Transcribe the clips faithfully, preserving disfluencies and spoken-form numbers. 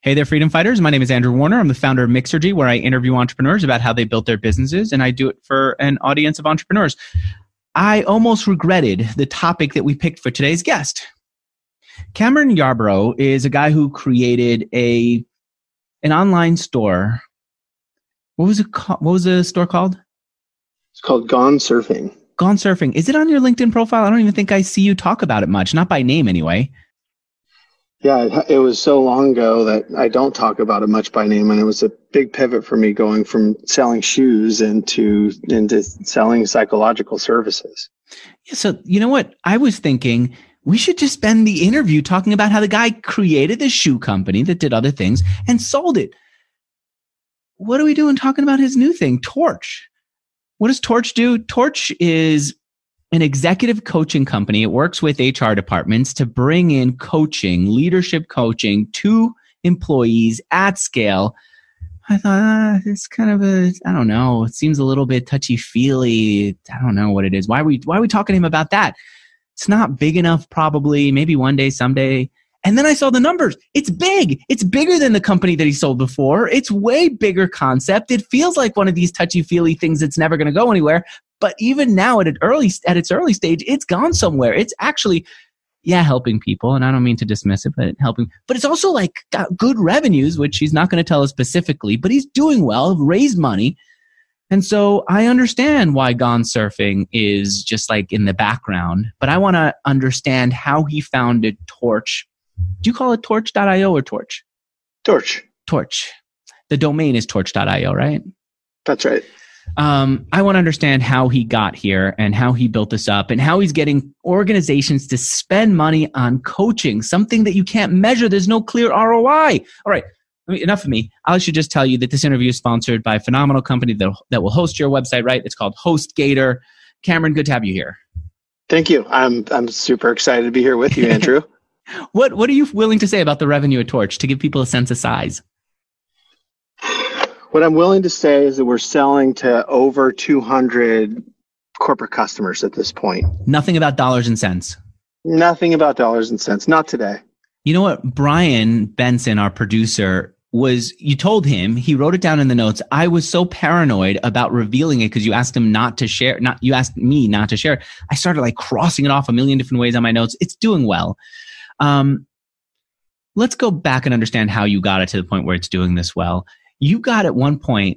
Hey there, freedom fighters. My name is Andrew Warner. I'm the founder of Mixergy, where I interview entrepreneurs about how they built their businesses, and I do it for an audience of entrepreneurs. I almost regretted the topic that we picked for today's guest. Cameron Yarbrough is a guy who created a an online store. What was it called? What was the store called? It's called Gone Surfing. Gone Surfing. Is it on your LinkedIn profile? I don't even think I see you talk about it much. Not by name, anyway. Yeah, it, it was so long ago that I don't talk about it much by name, and it was a big pivot for me going from selling shoes into into selling psychological services. Yeah, so you know what? I was thinking we should just spend the interview talking about how the guy created the shoe company that did other things and sold it. What are we doing talking about his new thing, Torch? What does Torch do? Torch is an executive coaching company. It works with H R departments to bring in coaching, leadership coaching to employees at scale. I thought, ah, it's kind of a, I don't know. It seems a little bit touchy-feely. I don't know what it is. Why are we, why are we talking to him about that? It's not big enough, probably. Maybe one day, someday. And then I saw the numbers. It's big. It's bigger than the company that he sold before. It's way bigger concept. It feels like one of these touchy-feely things that's never going to go anywhere. But even now at an early, at its early stage, it's gone somewhere. It's actually, yeah, helping people. And I don't mean to dismiss it, but helping. But it's also like got good revenues, which he's not going to tell us specifically, but he's doing well, raised money. And so I understand why Gone Surfing is just like in the background, but I want to understand how he founded Torch. Do you call it torch dot io or Torch? Torch. Torch. The domain is torch dot io, right? That's right. Um, I want to understand how he got here and how he built this up and how he's getting organizations to spend money on coaching, something that you can't measure. There's no clear R O I. All right. I mean, enough of me. I should just tell you that this interview is sponsored by a phenomenal company that, that will host your website, right? It's called HostGator. Cameron, good to have you here. Thank you. I'm I'm super excited to be here with you, Andrew. What What are you willing to say about the revenue at Torch to give people a sense of size? What I'm willing to say is that we're selling to over two hundred corporate customers at this point. Nothing about dollars and cents. Nothing about dollars and cents. Not today. You know what? Brian Benson, our producer, was, you told him, he wrote it down in the notes. I was so paranoid about revealing it because you asked him not to share, not, you asked me not to share. I started like crossing it off a million different ways on my notes. It's doing well. Um, let's go back and understand how you got it to the point where it's doing this well. You got at one point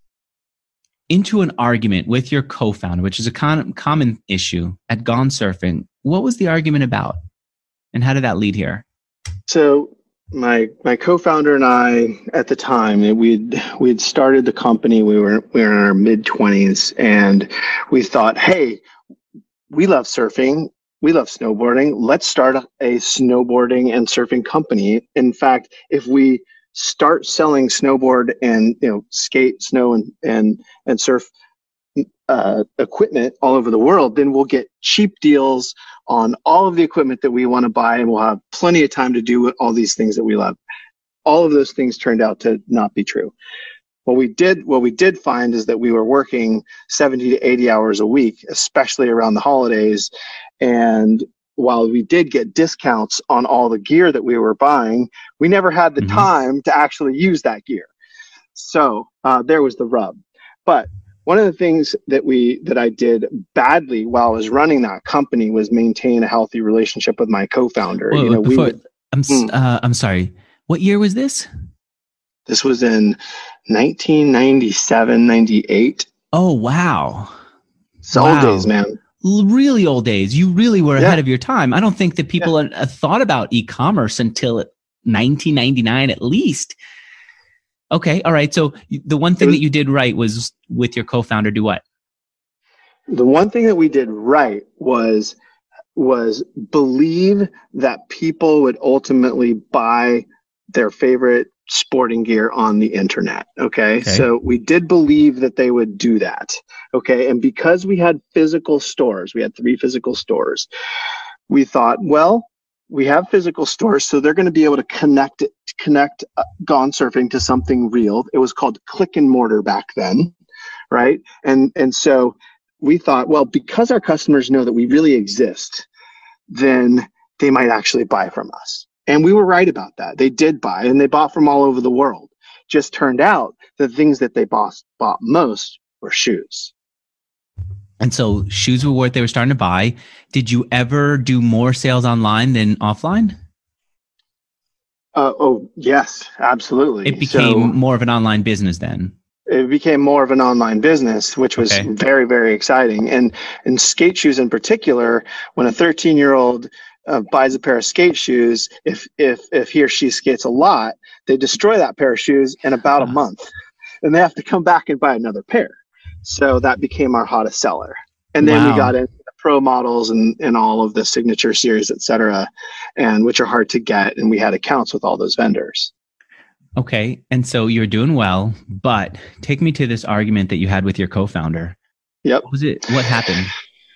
into an argument with your co-founder, which is a con- common issue at Gone Surfing. What was the argument about? And how did that lead here? So my my co-founder and I, at the time, we'd we'd started the company. We were we were in our mid twenties, and we thought, hey, we love surfing. We love snowboarding. Let's start a snowboarding and surfing company. In fact, if we start selling snowboard and, you know, skate, snow, and and and surf uh, equipment all over the world, then we'll get cheap deals on all of the equipment that we want to buy, and we'll have plenty of time to do all these things that we love. All of those things turned out to not be true. What we did, what we did find is that we were working seventy to eighty hours a week, especially around the holidays. And while we did get discounts on all the gear that we were buying, we never had the mm-hmm. time to actually use that gear. So uh, there was the rub. But one of the things that we that I did badly while I was running that company was maintain a healthy relationship with my co-founder. Whoa, you know, before, we, I'm mm, uh, I'm sorry. What year was this? This was in nineteen ninety-seven, ninety-eight. Oh wow! It's wow. Old days, man. Really old days. You really were yeah. ahead of your time. I don't think that people yeah. had thought about e-commerce until nineteen ninety-nine at least. Okay. All right. So the one thing was, that you did right was with your co-founder do what? The one thing that we did right was, was believe that people would ultimately buy their favorite sporting gear on the internet. Okay? okay. So we did believe that they would do that. Okay. And because we had physical stores, we had three physical stores, we thought, well, we have physical stores, so they're going to be able to connect it, connect uh, Gone Surfing to something real. It was called click and mortar back then, right? And and so we thought, well, because our customers know that we really exist, then they might actually buy from us. And we were right about that. They did buy, and they bought from all over the world. Just turned out the things that they bought, bought most were shoes. And so shoes were what they were starting to buy. Did you ever do more sales online than offline? Uh, oh, yes, absolutely. It became so, more of an online business then. It became more of an online business, which was okay. very, very exciting. And in skate shoes in particular, when a thirteen-year-old uh, buys a pair of skate shoes, if if if he or she skates a lot, they destroy that pair of shoes in about a month, and they have to come back and buy another pair. So that became our hottest seller. And then wow. we got into the pro models and, and all of the signature series, et cetera, and which are hard to get. And we had accounts with all those vendors. Okay. And so you're doing well, but take me to this argument that you had with your co-founder. Yep. What was it? What happened?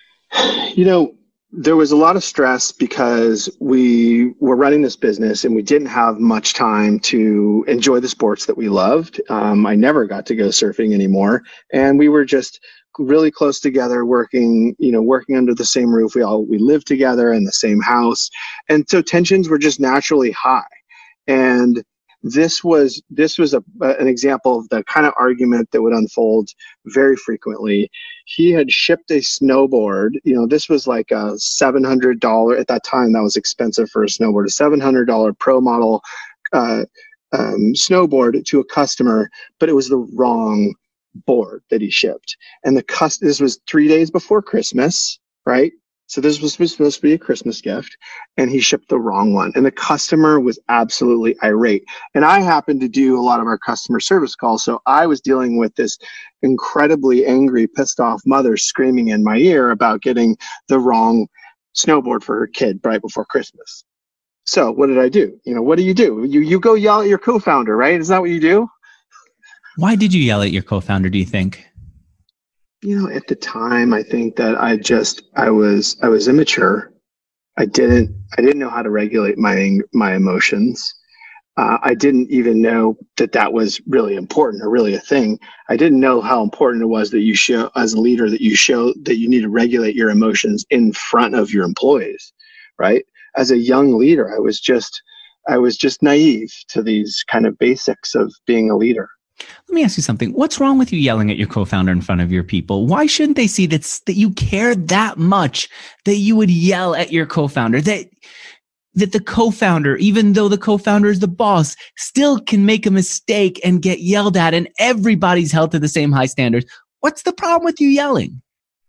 You know, there was a lot of stress because we were running this business and we didn't have much time to enjoy the sports that we loved. Um, I never got to go surfing anymore. And we were just really close together, working, you know, working under the same roof. We all, we lived together in the same house. And so tensions were just naturally high. And This was this was a, an example of the kind of argument that would unfold very frequently. He had shipped a snowboard. You know, this was like a seven hundred dollars at that time. That was expensive for a snowboard. A seven hundred dollars pro model uh, um, snowboard to a customer, but it was the wrong board that he shipped. And the cus- this was three days before Christmas, right? So this was supposed to be a Christmas gift, and he shipped the wrong one. And the customer was absolutely irate. And I happened to do a lot of our customer service calls, so I was dealing with this incredibly angry, pissed off mother screaming in my ear about getting the wrong snowboard for her kid right before Christmas. So what did I do? You know, what do you do? You you go yell at your co-founder, right? Is that what you do? Why did you yell at your co-founder, do you think? You know, at the time, I think that I just, I was, I was immature. I didn't, I didn't know how to regulate my, my emotions. Uh, I didn't even know that that was really important or really a thing. I didn't know how important it was that you show, as a leader, that you show that you need to regulate your emotions in front of your employees, right? As a young leader, I was just, I was just naive to these kind of basics of being a leader. Let me ask you something. What's wrong with you yelling at your co-founder in front of your people? Why shouldn't they see that, that you care that much that you would yell at your co-founder? That, that the co-founder, even though the co-founder is the boss, still can make a mistake and get yelled at, and everybody's held to the same high standards. What's the problem with you yelling?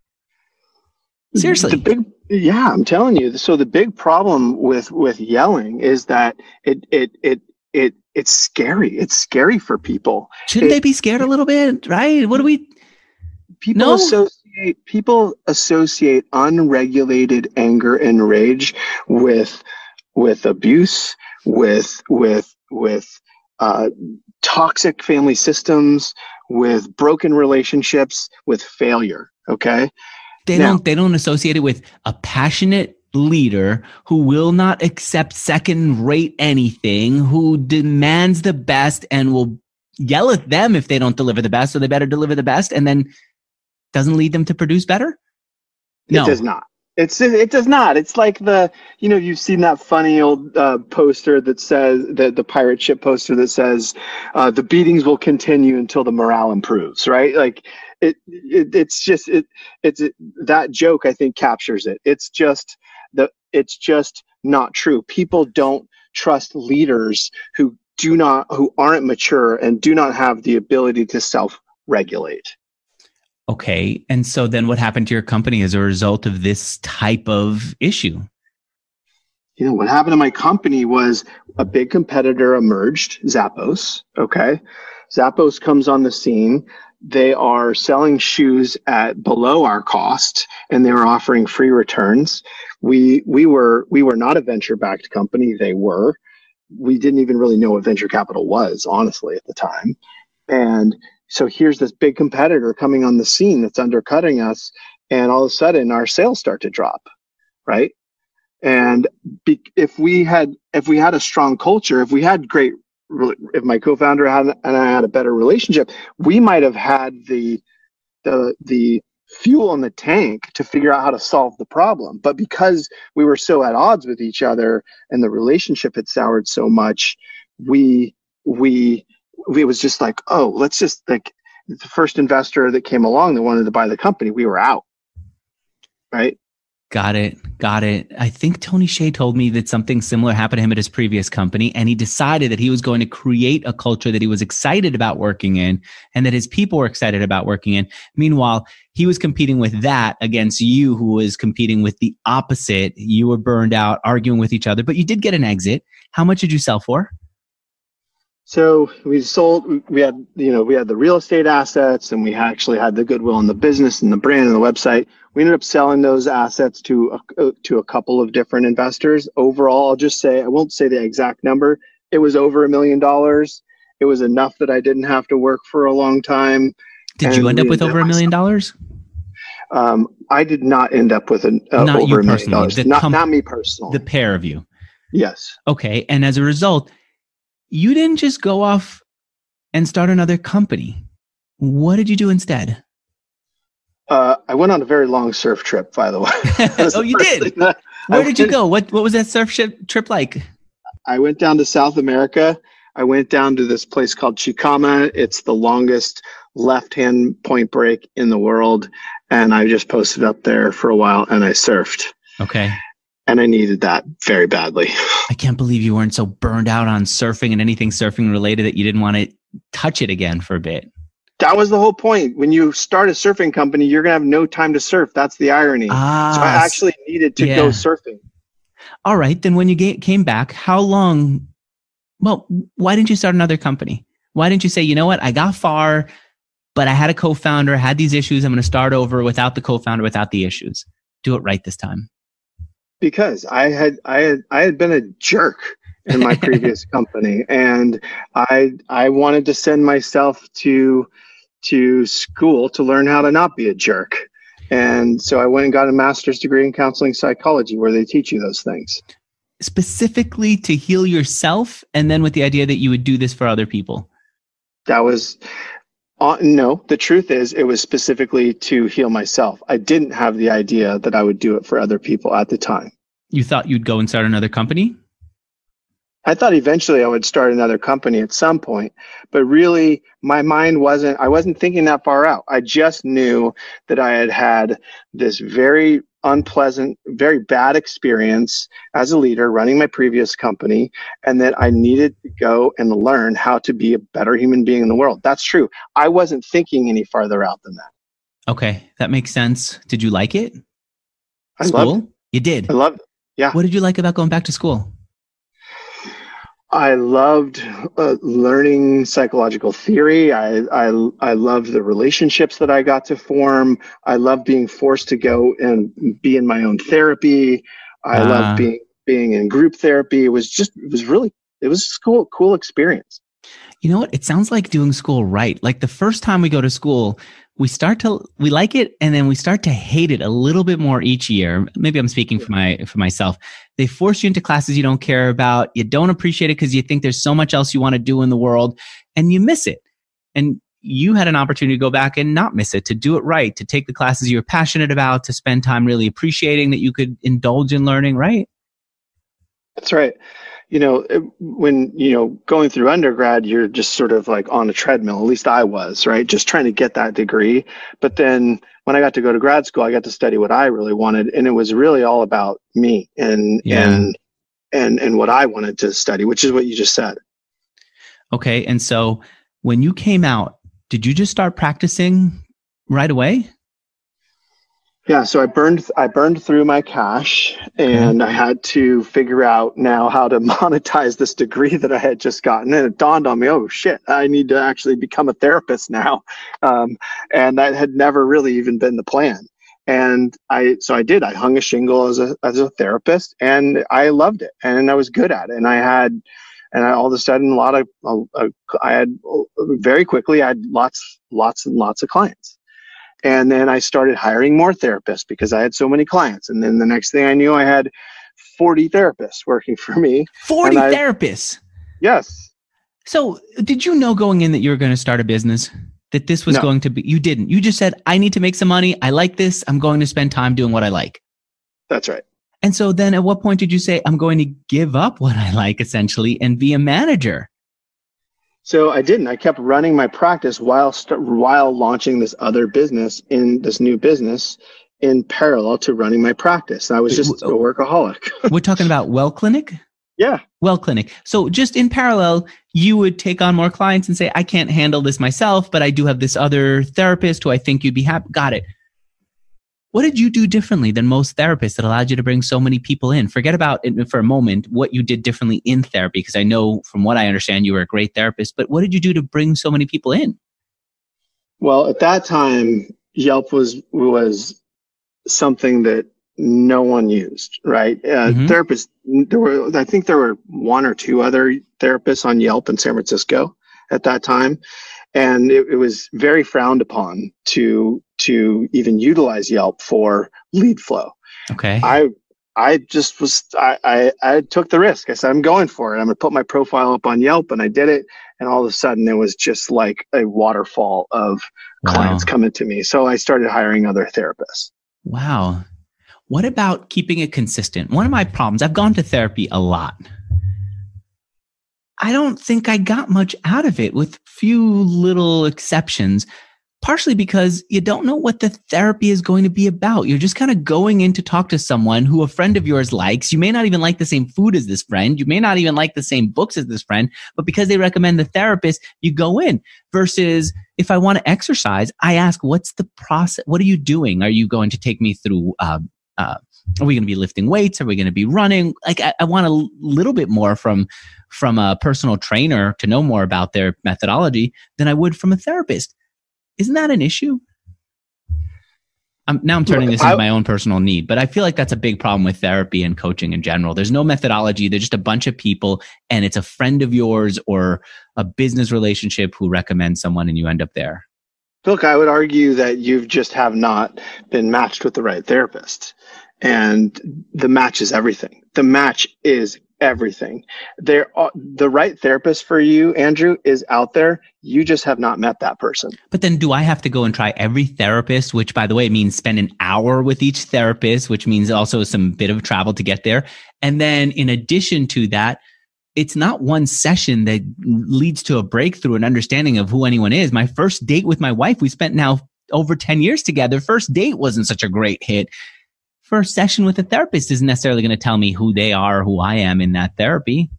Seriously. The big, yeah, I'm telling you. So the big problem with, with yelling is that it, it, it, it, it's scary. It's scary for people. Shouldn't it, they be scared a little bit, right? What do we? People no? associate people associate unregulated anger and rage with with abuse, with with with uh, toxic family systems, with broken relationships, with failure. Okay, they now, don't they don't associate it with a passionate leader who will not accept second rate anything, who demands the best and will yell at them if they don't deliver the best, so they better deliver the best, and then doesn't lead them to produce better? No. It does not. It's it does not. It's like the, you know, you've seen that funny old uh, poster that says, the, the pirate ship poster that says, uh, the beatings will continue until the morale improves, right? Like it, it it's just, it, it's it, that joke, I think, captures it. It's just, the it's just not true. People don't trust leaders who do not, who aren't mature and do not have the ability to self-regulate. Okay. And so then what happened to your company as a result of this type of issue? You know, what happened to my company was a big competitor emerged, Zappos. Okay. Zappos comes on the scene. They are selling shoes at below our cost, and they were offering free returns. We we were we were not a venture-backed company. They were. We didn't even really know what venture capital was, honestly, at the time. And so here's this big competitor coming on the scene that's undercutting us, and all of a sudden our sales start to drop, right? And be, if we had if we had a strong culture, if we had great, if my co-founder had, and I had a better relationship, we might have had the the the fuel in the tank to figure out how to solve the problem. But because we were so at odds with each other and the relationship had soured so much, we, we, we it was just like, oh, let's just like the first investor that came along that wanted to buy the company, we were out. Right. Got it. Got it. I think Tony Hsieh told me that something similar happened to him at his previous company, and he decided that he was going to create a culture that he was excited about working in and that his people were excited about working in. Meanwhile, he was competing with that against you, who was competing with the opposite. You were burned out, arguing with each other, but you did get an exit. How much did you sell for? So we sold, we had, you know, we had the real estate assets, and we actually had the goodwill in the business and the brand and the website. We ended up selling those assets to a, to a couple of different investors. Overall, I'll just say, I won't say the exact number. It was over a million dollars. It was enough that I didn't have to work for a long time. Did you end up with over a million dollars? Um, I did not end up with an, uh, not over you a million personally, dollars. the Not, com- not me personally. The pair of you. Yes. Okay. And as a result, you didn't just go off and start another company. What did you do instead? Uh, I went on a very long surf trip, by the way. Oh, you did? Where I did you went, go? What What was that surf ship trip like? I went down to South America. I went down to this place called Chicama. It's the longest left-hand point break in the world. And I just posted up there for a while and I surfed. Okay. And I needed that very badly. I can't believe you weren't so burned out on surfing and anything surfing related that you didn't want to touch it again for a bit. That was the whole point. When you start a surfing company, you're going to have no time to surf. That's the irony. Ah, so I actually needed to yeah. go surfing. All right. Then when you get, came back, how long? Well, why didn't you start another company? Why didn't you say, you know what? I got far, but I had a co-founder, had these issues. I'm going to start over without the co-founder, without the issues. Do it right this time. Because I had, I had, I had been a jerk in my previous company, and I, I wanted to send myself to, to school to learn how to not be a jerk. And so I went and got a master's degree in counseling psychology, where they teach you those things. Specifically to heal yourself, and then with the idea that you would do this for other people. That was, uh, no, the truth is it was specifically to heal myself. I didn't have the idea that I would do it for other people at the time. You thought you'd go and start another company? I thought eventually I would start another company at some point, but really my mind wasn't, I wasn't thinking that far out. I just knew that I had had this very unpleasant, very bad experience as a leader running my previous company, and that I needed to go and learn how to be a better human being in the world. That's true. I wasn't thinking any farther out than that. Okay, that makes sense. Did you like it? I School? loved it. You did? I loved it. Yeah. What did you like about going back to school? I loved uh, learning psychological theory. I, I, I loved the relationships that I got to form. I loved being forced to go and be in my own therapy. I uh, loved being, being in group therapy. It was just, it was really, it was a cool, cool experience. You know what? It sounds like doing school right. Like the first time we go to school, we start to, we like it, and then we start to hate it a little bit more each year. Maybe I'm speaking for my, for myself. They force you into classes you don't care about. You don't appreciate it because you think there's so much else you want to do in the world, and you miss it. And you had an opportunity to go back and not miss it, to do it right, to take the classes you were passionate about, to spend time really appreciating that you could indulge in learning, right? That's right. You know, when, you know, going through undergrad, you're just sort of like on a treadmill. At least I was, right? Just trying to get that degree. But then when I got to go to grad school, I got to study what I really wanted. And it was really all about me and, yeah. and, and, and what I wanted to study, which is what you just said. Okay. And so when you came out, did you just start practicing right away? Yeah, so I burned I burned through my cash, and I had to figure out now how to monetize this degree that I had just gotten. And it dawned on me, oh shit, I need to actually become a therapist now. Um, and that had never really even been the plan. And I so I did. I hung a shingle as a as a therapist, and I loved it, and I was good at it. And I had, and I, all of a sudden, a lot of uh, I had very quickly I had lots lots and lots of clients. And then I started hiring more therapists because I had so many clients. And then the next thing I knew, I had forty therapists working for me. forty I, therapists? Yes. So did you know going in that you were going to start a business? that this was No. going to be, you didn't. You just said, I need to make some money. I like this. I'm going to spend time doing what I like. That's right. And so then at what point did you say, I'm going to give up what I like essentially and be a manager? So I didn't. I kept running my practice while st- while launching this other business in this new business in parallel to running my practice. I was just a workaholic. We're talking about Well Clinic? Yeah. Well Clinic. So just in parallel, you would take on more clients and say, I can't handle this myself, but I do have this other therapist who I think you'd be happy. Got it. What did you do differently than most therapists that allowed you to bring so many people in? Forget about it for a moment, what you did differently in therapy, because I know from what I understand, you were a great therapist, but what did you do to bring so many people in? Well, at that time, Yelp was, was something that no one used, right? Uh, Mm-hmm. Therapists, there were, I think there were one or two other therapists on Yelp in San Francisco at that time. And it, it was very frowned upon to, to even utilize Yelp for lead flow. Okay. I, I just was, I, I, I took the risk. I said, I'm going for it. I'm going to put my profile up on Yelp, and I did it. And all of a sudden it was just like a waterfall of Wow. clients coming to me. So I started hiring other therapists. Wow. What about keeping it consistent? One of my problems, I've gone to therapy a lot. I don't think I got much out of it, with few little exceptions, partially because you don't know what the therapy is going to be about. You're just kind of going in to talk to someone who a friend of yours likes. You may not even like the same food as this friend. You may not even like the same books as this friend, but because they recommend the therapist, you go in. Versus if I want to exercise, I ask, what's the process? What are you doing? Are you going to take me through, uh, uh, are we going to be lifting weights? Are we going to be running? Like, I, I want a little bit more from, from a personal trainer to know more about their methodology than I would from a therapist. Isn't that an issue? I'm, now I'm turning this into my own personal need, but I feel like that's a big problem with therapy and coaching in general. There's no methodology. They're just a bunch of people, and it's a friend of yours or a business relationship who recommends someone, and you end up there. Look, I would argue that you just have not been matched with the right therapist. And the match is everything. The match is everything. There, are, the right therapist for you, Andrew, is out there. You just have not met that person. But then do I have to go and try every therapist, which, by the way, means spend an hour with each therapist, which means also some bit of travel to get there. And then in addition to that, it's not one session that leads to a breakthrough and understanding of who anyone is. My first date with my wife, we spent now over ten years together. First date wasn't such a great hit. First session with a therapist isn't necessarily going to tell me who they are, who I am in that therapy.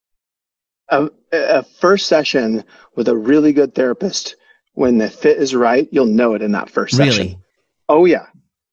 A, a first session with a really good therapist, when the fit is right, you'll know it in that first Really? session. Oh yeah.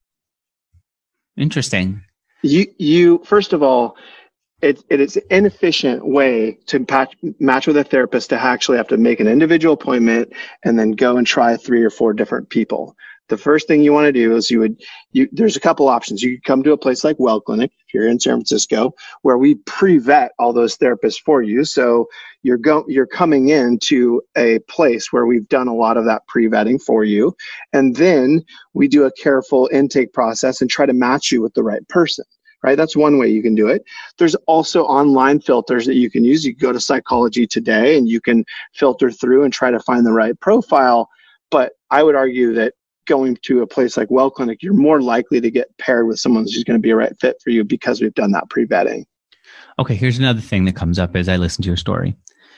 Interesting. You, you, first of all, it, it is an inefficient way to patch, match with a therapist to actually have to make an individual appointment and then go and try three or four different people. The first thing you want to do is you would, you, there's a couple options. You could come to a place like Well Clinic, if you're in San Francisco, where we pre-vet all those therapists for you. So you're go, you're coming into a place where we've done a lot of that pre-vetting for you. And then we do a careful intake process and try to match you with the right person. Right? That's one way you can do it. There's also online filters that you can use. You can go to Psychology Today and you can filter through and try to find the right profile. But I would argue that going to a place like Well Clinic, you're more likely to get paired with someone who's going to be a right fit for you because we've done that pre-vetting. Okay, here's another thing that comes up as I listen to your story.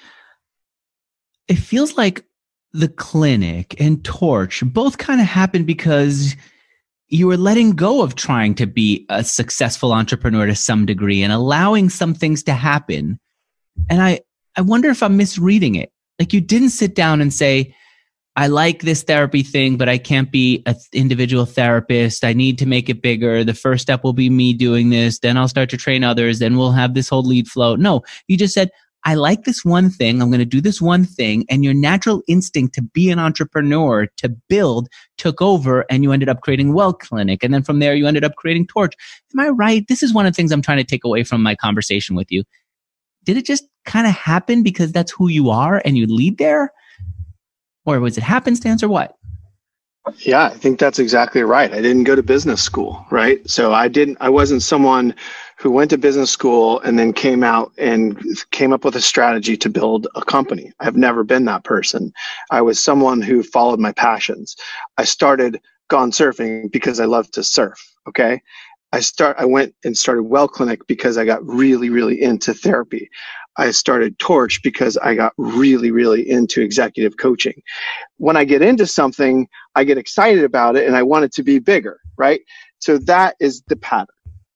It feels like the clinic and Torch both kind of happened because you were letting go of trying to be a successful entrepreneur to some degree and allowing some things to happen. And I, I wonder if I'm misreading it. Like, you didn't sit down and say, I like this therapy thing, but I can't be an individual therapist. I need to make it bigger. The first step will be me doing this. Then I'll start to train others. Then we'll have this whole lead flow. No, you just said, I like this one thing. I'm going to do this one thing. And your natural instinct to be an entrepreneur, to build, took over, and you ended up creating Well Clinic. And then from there, you ended up creating Torch. Am I right? This is one of the things I'm trying to take away from my conversation with you. Did it just kind of happen because that's who you are and you lead there? Or was it happenstance or what? Yeah, I think that's exactly right. I didn't go to business school, right? So I didn't, I wasn't someone who went to business school and then came out and came up with a strategy to build a company. I've never been that person. I was someone who followed my passions. I started Gone Surfing because I love to surf. Okay. I start, I went and started Well Clinic because I got really, really into therapy. I started Torch because I got really, really into executive coaching. When I get into something, I get excited about it and I want it to be bigger, right? So that is the pattern.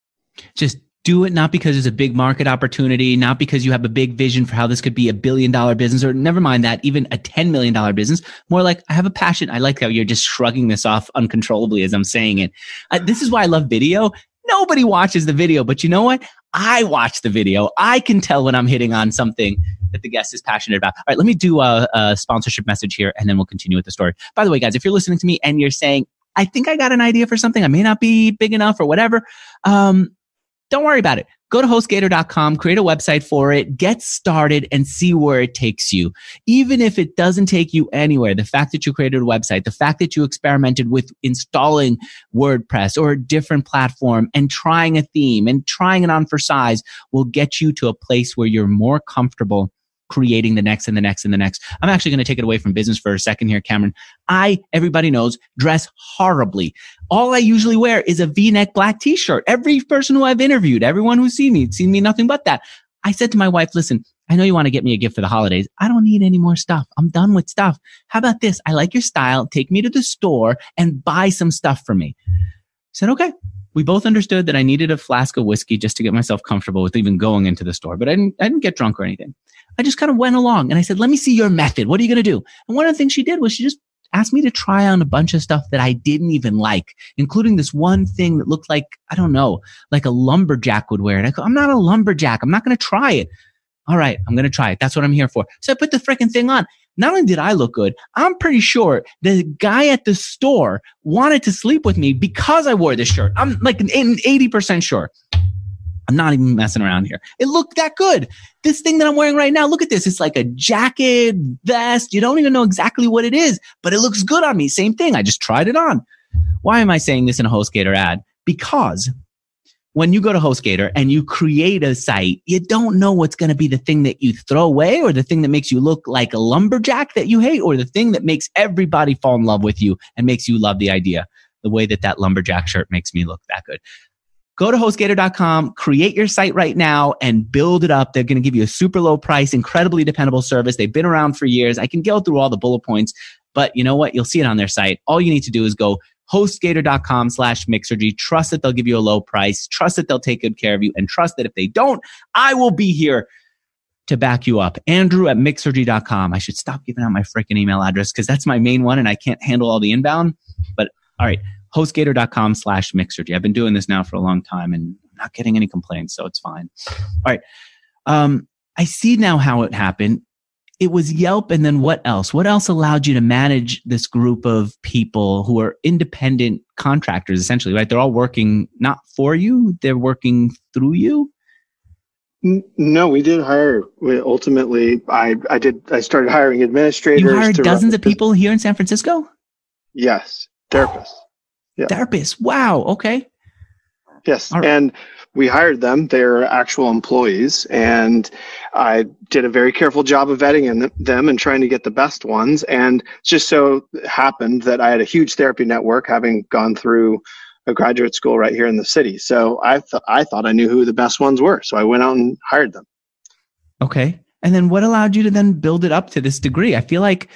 Just do it not because it's a big market opportunity, not because you have a big vision for how this could be a billion dollar business, or never mind that, even a ten million dollars business. More like, I have a passion. I like how you're just shrugging this off uncontrollably as I'm saying it. Uh, this is why I love video. Nobody watches the video, but you know what? I watch the video. I can tell when I'm hitting on something that the guest is passionate about. All right, let me do a, a sponsorship message here, and then we'll continue with the story. By the way, guys, if you're listening to me and you're saying, I think I got an idea for something, I may not be big enough or whatever, um, don't worry about it. Go to HostGator dot com, create a website for it, get started, and see where it takes you. Even if it doesn't take you anywhere, the fact that you created a website, the fact that you experimented with installing WordPress or a different platform and trying a theme and trying it on for size will get you to a place where you're more comfortable creating the next and the next and the next. I'm actually going to take it away from business for a second here, Cameron. I, everybody knows, dress horribly. All I usually wear is a V-neck black t-shirt. Every person who I've interviewed, everyone who's seen me, seen me nothing but that. I said to my wife, listen, I know you want to get me a gift for the holidays. I don't need any more stuff. I'm done with stuff. How about this? I like your style. Take me to the store and buy some stuff for me. I said, okay. We both understood that I needed a flask of whiskey just to get myself comfortable with even going into the store, but I didn't, I didn't get drunk or anything. I just kind of went along and I said, let me see your method. What are you going to do? And one of the things she did was she just asked me to try on a bunch of stuff that I didn't even like, including this one thing that looked like, I don't know, like a lumberjack would wear. And I go, I'm not a lumberjack. I'm not going to try it. All right, I'm going to try it. That's what I'm here for. So I put the freaking thing on. Not only did I look good, I'm pretty sure the guy at the store wanted to sleep with me because I wore this shirt. I'm like eighty percent sure. I'm not even messing around here. It looked that good. This thing that I'm wearing right now, look at this. It's like a jacket, vest. You don't even know exactly what it is, but it looks good on me. Same thing. I just tried it on. Why am I saying this in a HostGator ad? Because when you go to HostGator and you create a site, you don't know what's going to be the thing that you throw away or the thing that makes you look like a lumberjack that you hate or the thing that makes everybody fall in love with you and makes you love the idea the way that that lumberjack shirt makes me look that good. Go to HostGator dot com, create your site right now and build it up. They're going to give you a super low price, incredibly dependable service. They've been around for years. I can go through all the bullet points, but you know what? You'll see it on their site. All you need to do is go HostGator dot com slash Mixergy. Trust that they'll give you a low price. Trust that they'll take good care of you. And trust that if they don't, I will be here to back you up. Andrew at Mixergy dot com. I should stop giving out my freaking email address because that's my main one and I can't handle all the inbound. But all right, HostGator dot com slash Mixergy. I've been doing this now for a long time and I'm not getting any complaints, so it's fine. All right. Um, I see now how it happened. It was Yelp, and then what else? What else allowed you to manage this group of people who are independent contractors, essentially, right? They're all working not for you, they're working through you? No, we did hire. We ultimately, I, I did. I started hiring administrators. You hired dozens of people here in San Francisco? Yes, therapists. Yeah. Therapists. Wow. Okay. Yes, right. And we hired them. They're actual employees, and I did a very careful job of vetting them and trying to get the best ones. And just so happened that I had a huge therapy network, having gone through a graduate school right here in the city. So I thought I thought I knew who the best ones were. So I went out and hired them. Okay. And then what allowed you to then build it up to this degree? I feel like,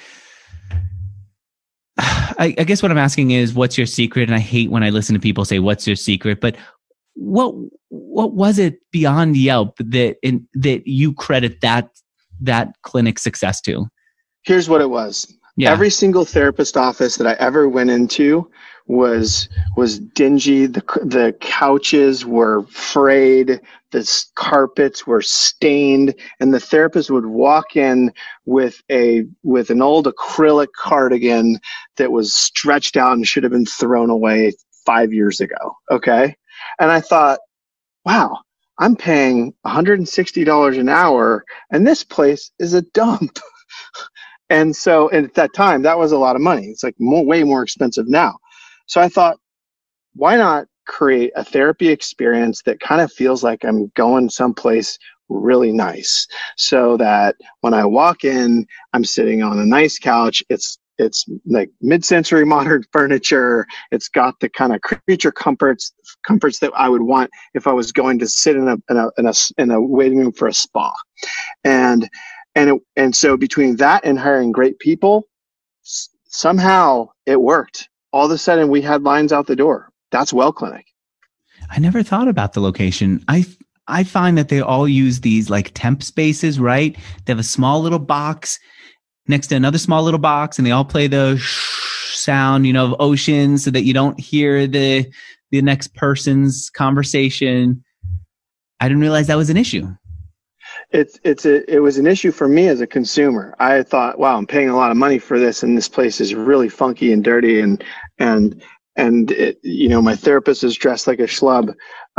I, I guess what I'm asking is, what's your secret? And I hate when I listen to people say, what's your secret? But what what was it beyond Yelp that in, that you credit that that clinic success to? Here's what it was. Yeah. Every single therapist office that I ever went into was was dingy. The the couches were frayed. The carpets were stained, and the therapist would walk in with a with an old acrylic cardigan that was stretched out and should have been thrown away five years ago. Okay, and I thought, wow, I'm paying one hundred sixty dollars an hour, and this place is a dump. And so and at that time, that was a lot of money. It's like more, way more expensive now. So I thought, why not create a therapy experience that kind of feels like I'm going someplace really nice, so that when I walk in, I'm sitting on a nice couch. It's it's like mid-century modern furniture. It's got the kind of creature comforts comforts that I would want if I was going to sit in a in a in a, in a waiting room for a spa. And and it, and so between that and hiring great people, s- somehow it worked. All of a sudden, we had lines out the door. That's Well Clinic. I never thought about the location. I I find that they all use these like temp spaces, right? They have a small little box next to another small little box, and they all play the shh sound, you know, of oceans, so that you don't hear the the next person's conversation. I didn't realize that was an issue. It's it's a it was an issue for me as a consumer. I thought, wow, I'm paying a lot of money for this, and this place is really funky and dirty, and and and it, you know, my therapist is dressed like a schlub.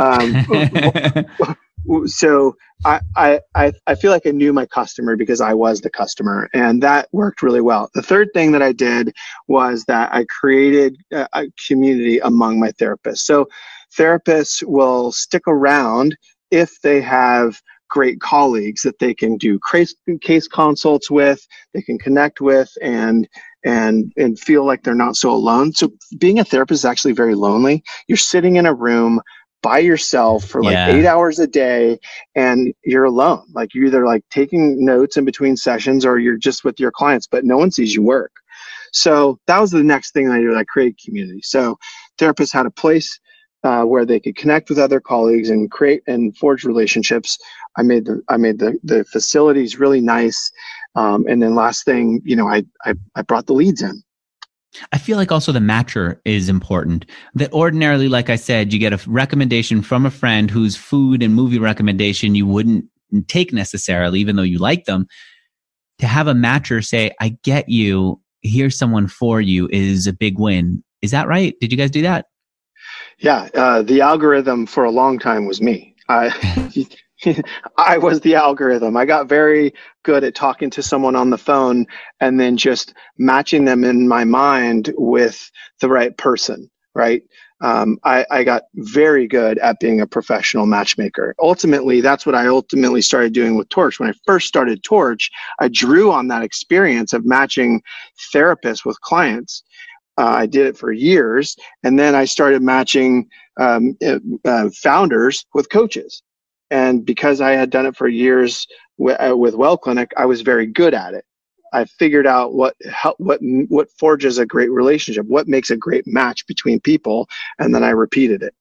Um, so I, I I I feel like I knew my customer because I was the customer, and that worked really well. The third thing that I did was that I created a, a community among my therapists. So therapists will stick around if they have great colleagues that they can do case, case consults with, they can connect with, and and and feel like they're not so alone. So being a therapist is actually very lonely. You're sitting in a room by yourself for like Yeah. eight hours a day, and you're alone. Like you're either like taking notes in between sessions, or you're just with your clients, but no one sees you work. So that was the next thing I did. I created community. So therapists had a place Uh, where they could connect with other colleagues and create and forge relationships. I made the I made the the facilities really nice, um, and then last thing, you know, I, I I brought the leads in. I feel like also the matcher is important. That ordinarily, like I said, you get a recommendation from a friend whose food and movie recommendation you wouldn't take necessarily, even though you like them. To have a matcher say, "I get you. Here's someone for you," is a big win. Is that right? Did you guys do that? Yeah, uh, the algorithm for a long time was me. I I was the algorithm. I got very good at talking to someone on the phone and then just matching them in my mind with the right person, right? Um, I, I got very good at being a professional matchmaker. Ultimately, that's what I ultimately started doing with Torch. When I first started Torch, I drew on that experience of matching therapists with clients. Uh, I did it for years, and then I started matching um, uh, founders with coaches. And because I had done it for years w- uh, with Well Clinic, I was very good at it. I figured out what how, what what forges a great relationship, what makes a great match between people, and then I repeated it.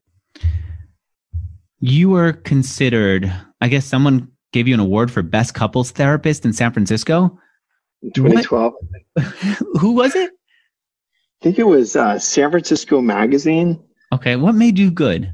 You were considered, I guess someone gave you an award for best couples therapist in San Francisco. In twenty twelve. Who was it? I think it was uh, San Francisco Magazine. Okay, what made you good?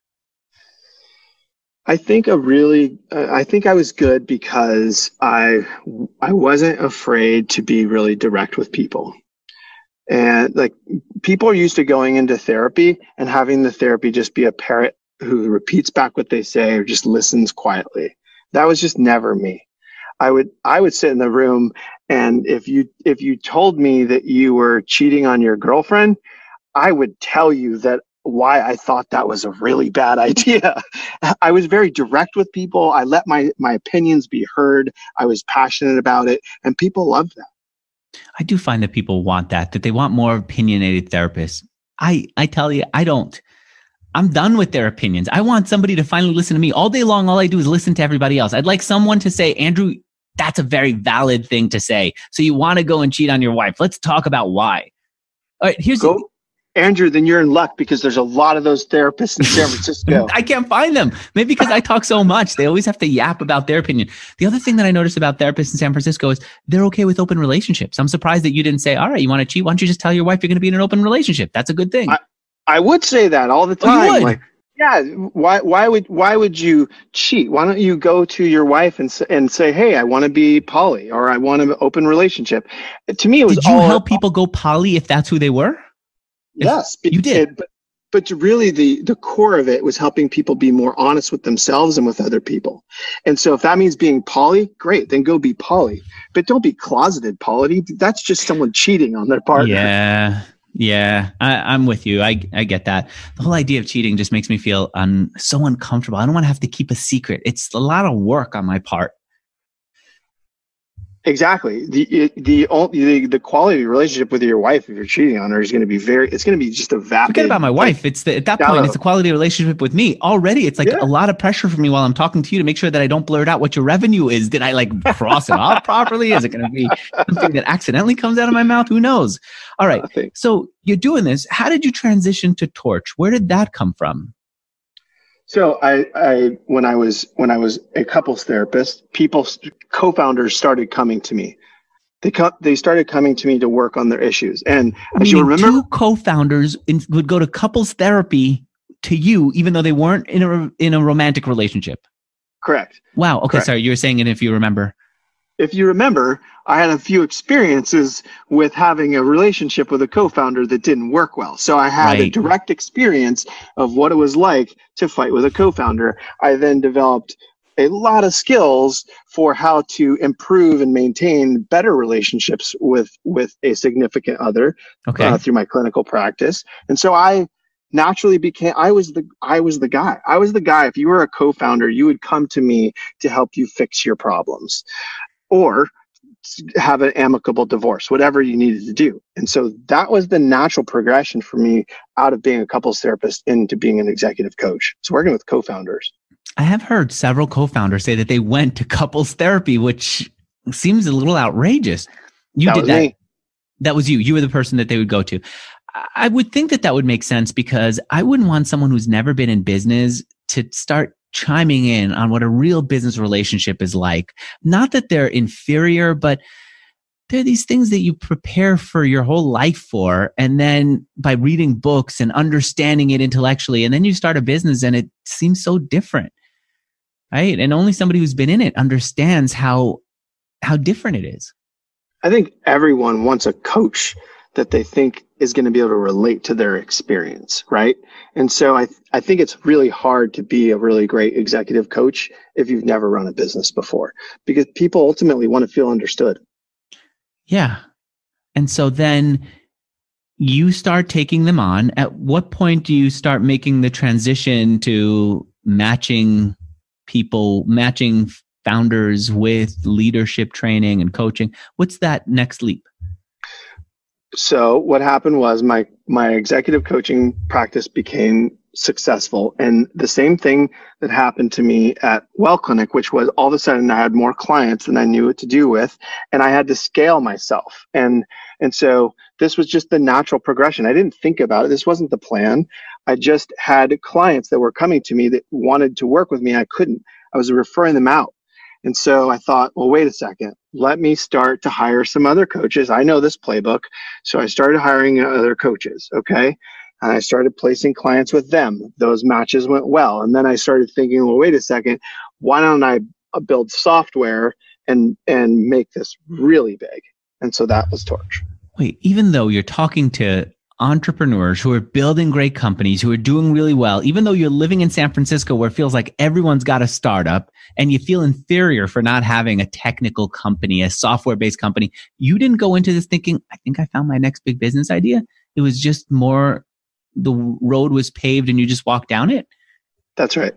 I think a really, uh, I think I was good because I, I wasn't afraid to be really direct with people. And like people are used to going into therapy and having the therapy just be a parrot who repeats back what they say or just listens quietly. That was just never me. I would, I would sit in the room, and if you, if you told me that you were cheating on your girlfriend, I would tell you that why I thought that was a really bad idea. I was very direct with people. I let my, my opinions be heard. I was passionate about it, and people loved that. I do find that people want that, that they want more opinionated therapists. I, I tell you, I don't. I'm done with their opinions. I want somebody to finally listen to me. All day long, all I do is listen to everybody else. I'd like someone to say, Andrew, that's a very valid thing to say. So you want to go and cheat on your wife. Let's talk about why. All right, here's Go. the- Andrew, then you're in luck because there's a lot of those therapists in San Francisco. I can't find them. Maybe because I talk so much. They always have to yap about their opinion. The other thing that I noticed about therapists in San Francisco is they're okay with open relationships. I'm surprised that you didn't say, all right, you want to cheat? Why don't you just tell your wife you're going to be in an open relationship? That's a good thing. I, I would say that all the time. Oh, you would? Like, yeah. Why, why would, why would you cheat? Why don't you go to your wife and and say, hey, I want to be poly, or I want an open relationship? To me, it was Did you all help people go poly if that's who they were? Yes, you did. It, but but really, the the core of it was helping people be more honest with themselves and with other people. And so, if that means being poly, great, then go be poly. But don't be closeted poly. That's just someone cheating on their partner. Yeah. Yeah, I, I'm with you. I I get that. The whole idea of cheating just makes me feel un, so uncomfortable. I don't want to have to keep a secret. It's a lot of work on my part. Exactly. The, the, the, the quality of relationship with your wife, if you're cheating on her, is going to be very, it's going to be just a vapid. Forget about my wife. It's the, at that shallow. point, it's a quality relationship with me already. It's like Yeah. a lot of pressure for me while I'm talking to you to make sure that I don't blurt out what your revenue is. Did I like cross it off properly? Is it going to be something that accidentally comes out of my mouth? Who knows? All right. Nothing. So you're doing this. How did you transition to Torch? Where did that come from? So I, I, when I was, when I was a couples therapist, people, co-founders started coming to me. They co- they started coming to me to work on their issues. And as you remember, two co-founders in, would go to couples therapy to you, even though they weren't in a, in a romantic relationship. Correct. Wow. Okay. Correct. Sorry. You were saying it if you remember. If you remember, I had a few experiences with having a relationship with a co-founder that didn't work well. So I had Right. a direct experience of what it was like to fight with a co-founder. I then developed a lot of skills for how to improve and maintain better relationships with, with a significant other Okay. uh, through my clinical practice. And so I naturally became, I was the, I was the guy. I was the guy. If you were a co-founder, you would come to me to help you fix your problems, or have an amicable divorce, whatever you needed to do. And so that was the natural progression for me out of being a couples therapist into being an executive coach. So working with co-founders. I have heard several co-founders say that they went to couples therapy, which seems a little outrageous. You That did was that. me. That was you. You were the person that they would go to. I would think that that would make sense because I wouldn't want someone who's never been in business to start chiming in on what a real business relationship is like. Not that they're inferior, but they're these things that you prepare for your whole life for. And then by reading books and understanding it intellectually, and then you start a business and it seems so different, right? And only somebody who's been in it understands how, how different it is. I think everyone wants a coach that they think is going to be able to relate to their experience, right? And so I th- I think it's really hard to be a really great executive coach if you've never run a business before, because people ultimately want to feel understood. Yeah. And so then you start taking them on. At what point do you start making the transition to matching people, matching founders with leadership training and coaching? What's that next leap? So what happened was my, my executive coaching practice became successful. And the same thing that happened to me at Well Clinic, which was all of a sudden I had more clients than I knew what to do with, and I had to scale myself. And, and so this was just the natural progression. I didn't think about it. This wasn't the plan. I just had clients that were coming to me that wanted to work with me. I couldn't. I was referring them out. And so I thought, well, wait a second, let me start to hire some other coaches. I know this playbook. So I started hiring other coaches. Okay. And I started placing clients with them. Those matches went well. And then I started thinking, well, wait a second, why don't I build software and, and make this really big? And so that was Torch. Wait, even though you're talking to entrepreneurs who are building great companies, who are doing really well, even though you're living in San Francisco where it feels like everyone's got a startup and you feel inferior for not having a technical company, a software-based company, you didn't go into this thinking, I think I found my next big business idea. It was just more, the road was paved and you just walked down it? That's right.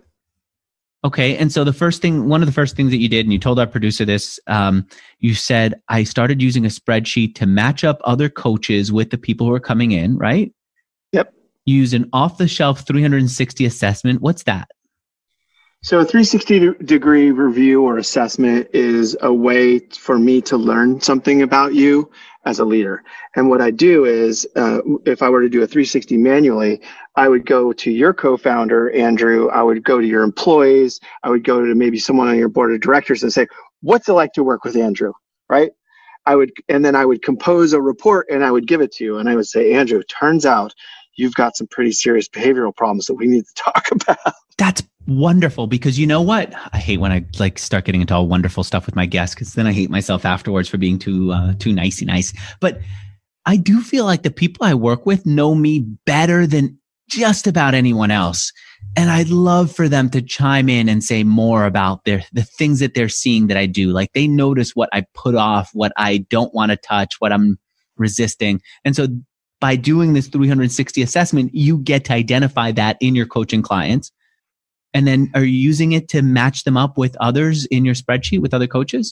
Okay. And so the first thing, one of the first things that you did, and you told our producer this, um, you said, I started using a spreadsheet to match up other coaches with the people who are coming in, right? Yep. Use an off-the-shelf three hundred sixty assessment. What's that? So a three sixty degree review or assessment is a way for me to learn something about you as a leader. And what I do is, uh, if I were to do a three sixty manually, I would go to your co-founder, Andrew. I would go to your employees. I would go to maybe someone on your board of directors and say, what's it like to work with Andrew? Right? I would, and then I would compose a report and I would give it to you. And I would say, Andrew, turns out you've got some pretty serious behavioral problems that we need to talk about. That's wonderful, because you know what? I hate when I like start getting into all wonderful stuff with my guests, because then I hate myself afterwards for being too uh, too nicey nice. But I do feel like the people I work with know me better than just about anyone else. And I'd love for them to chime in and say more about their the things that they're seeing that I do. Like they notice what I put off, what I don't want to touch, what I'm resisting. And so by doing this three hundred sixty assessment, you get to identify that in your coaching clients. And then are you using it to match them up with others in your spreadsheet with other coaches?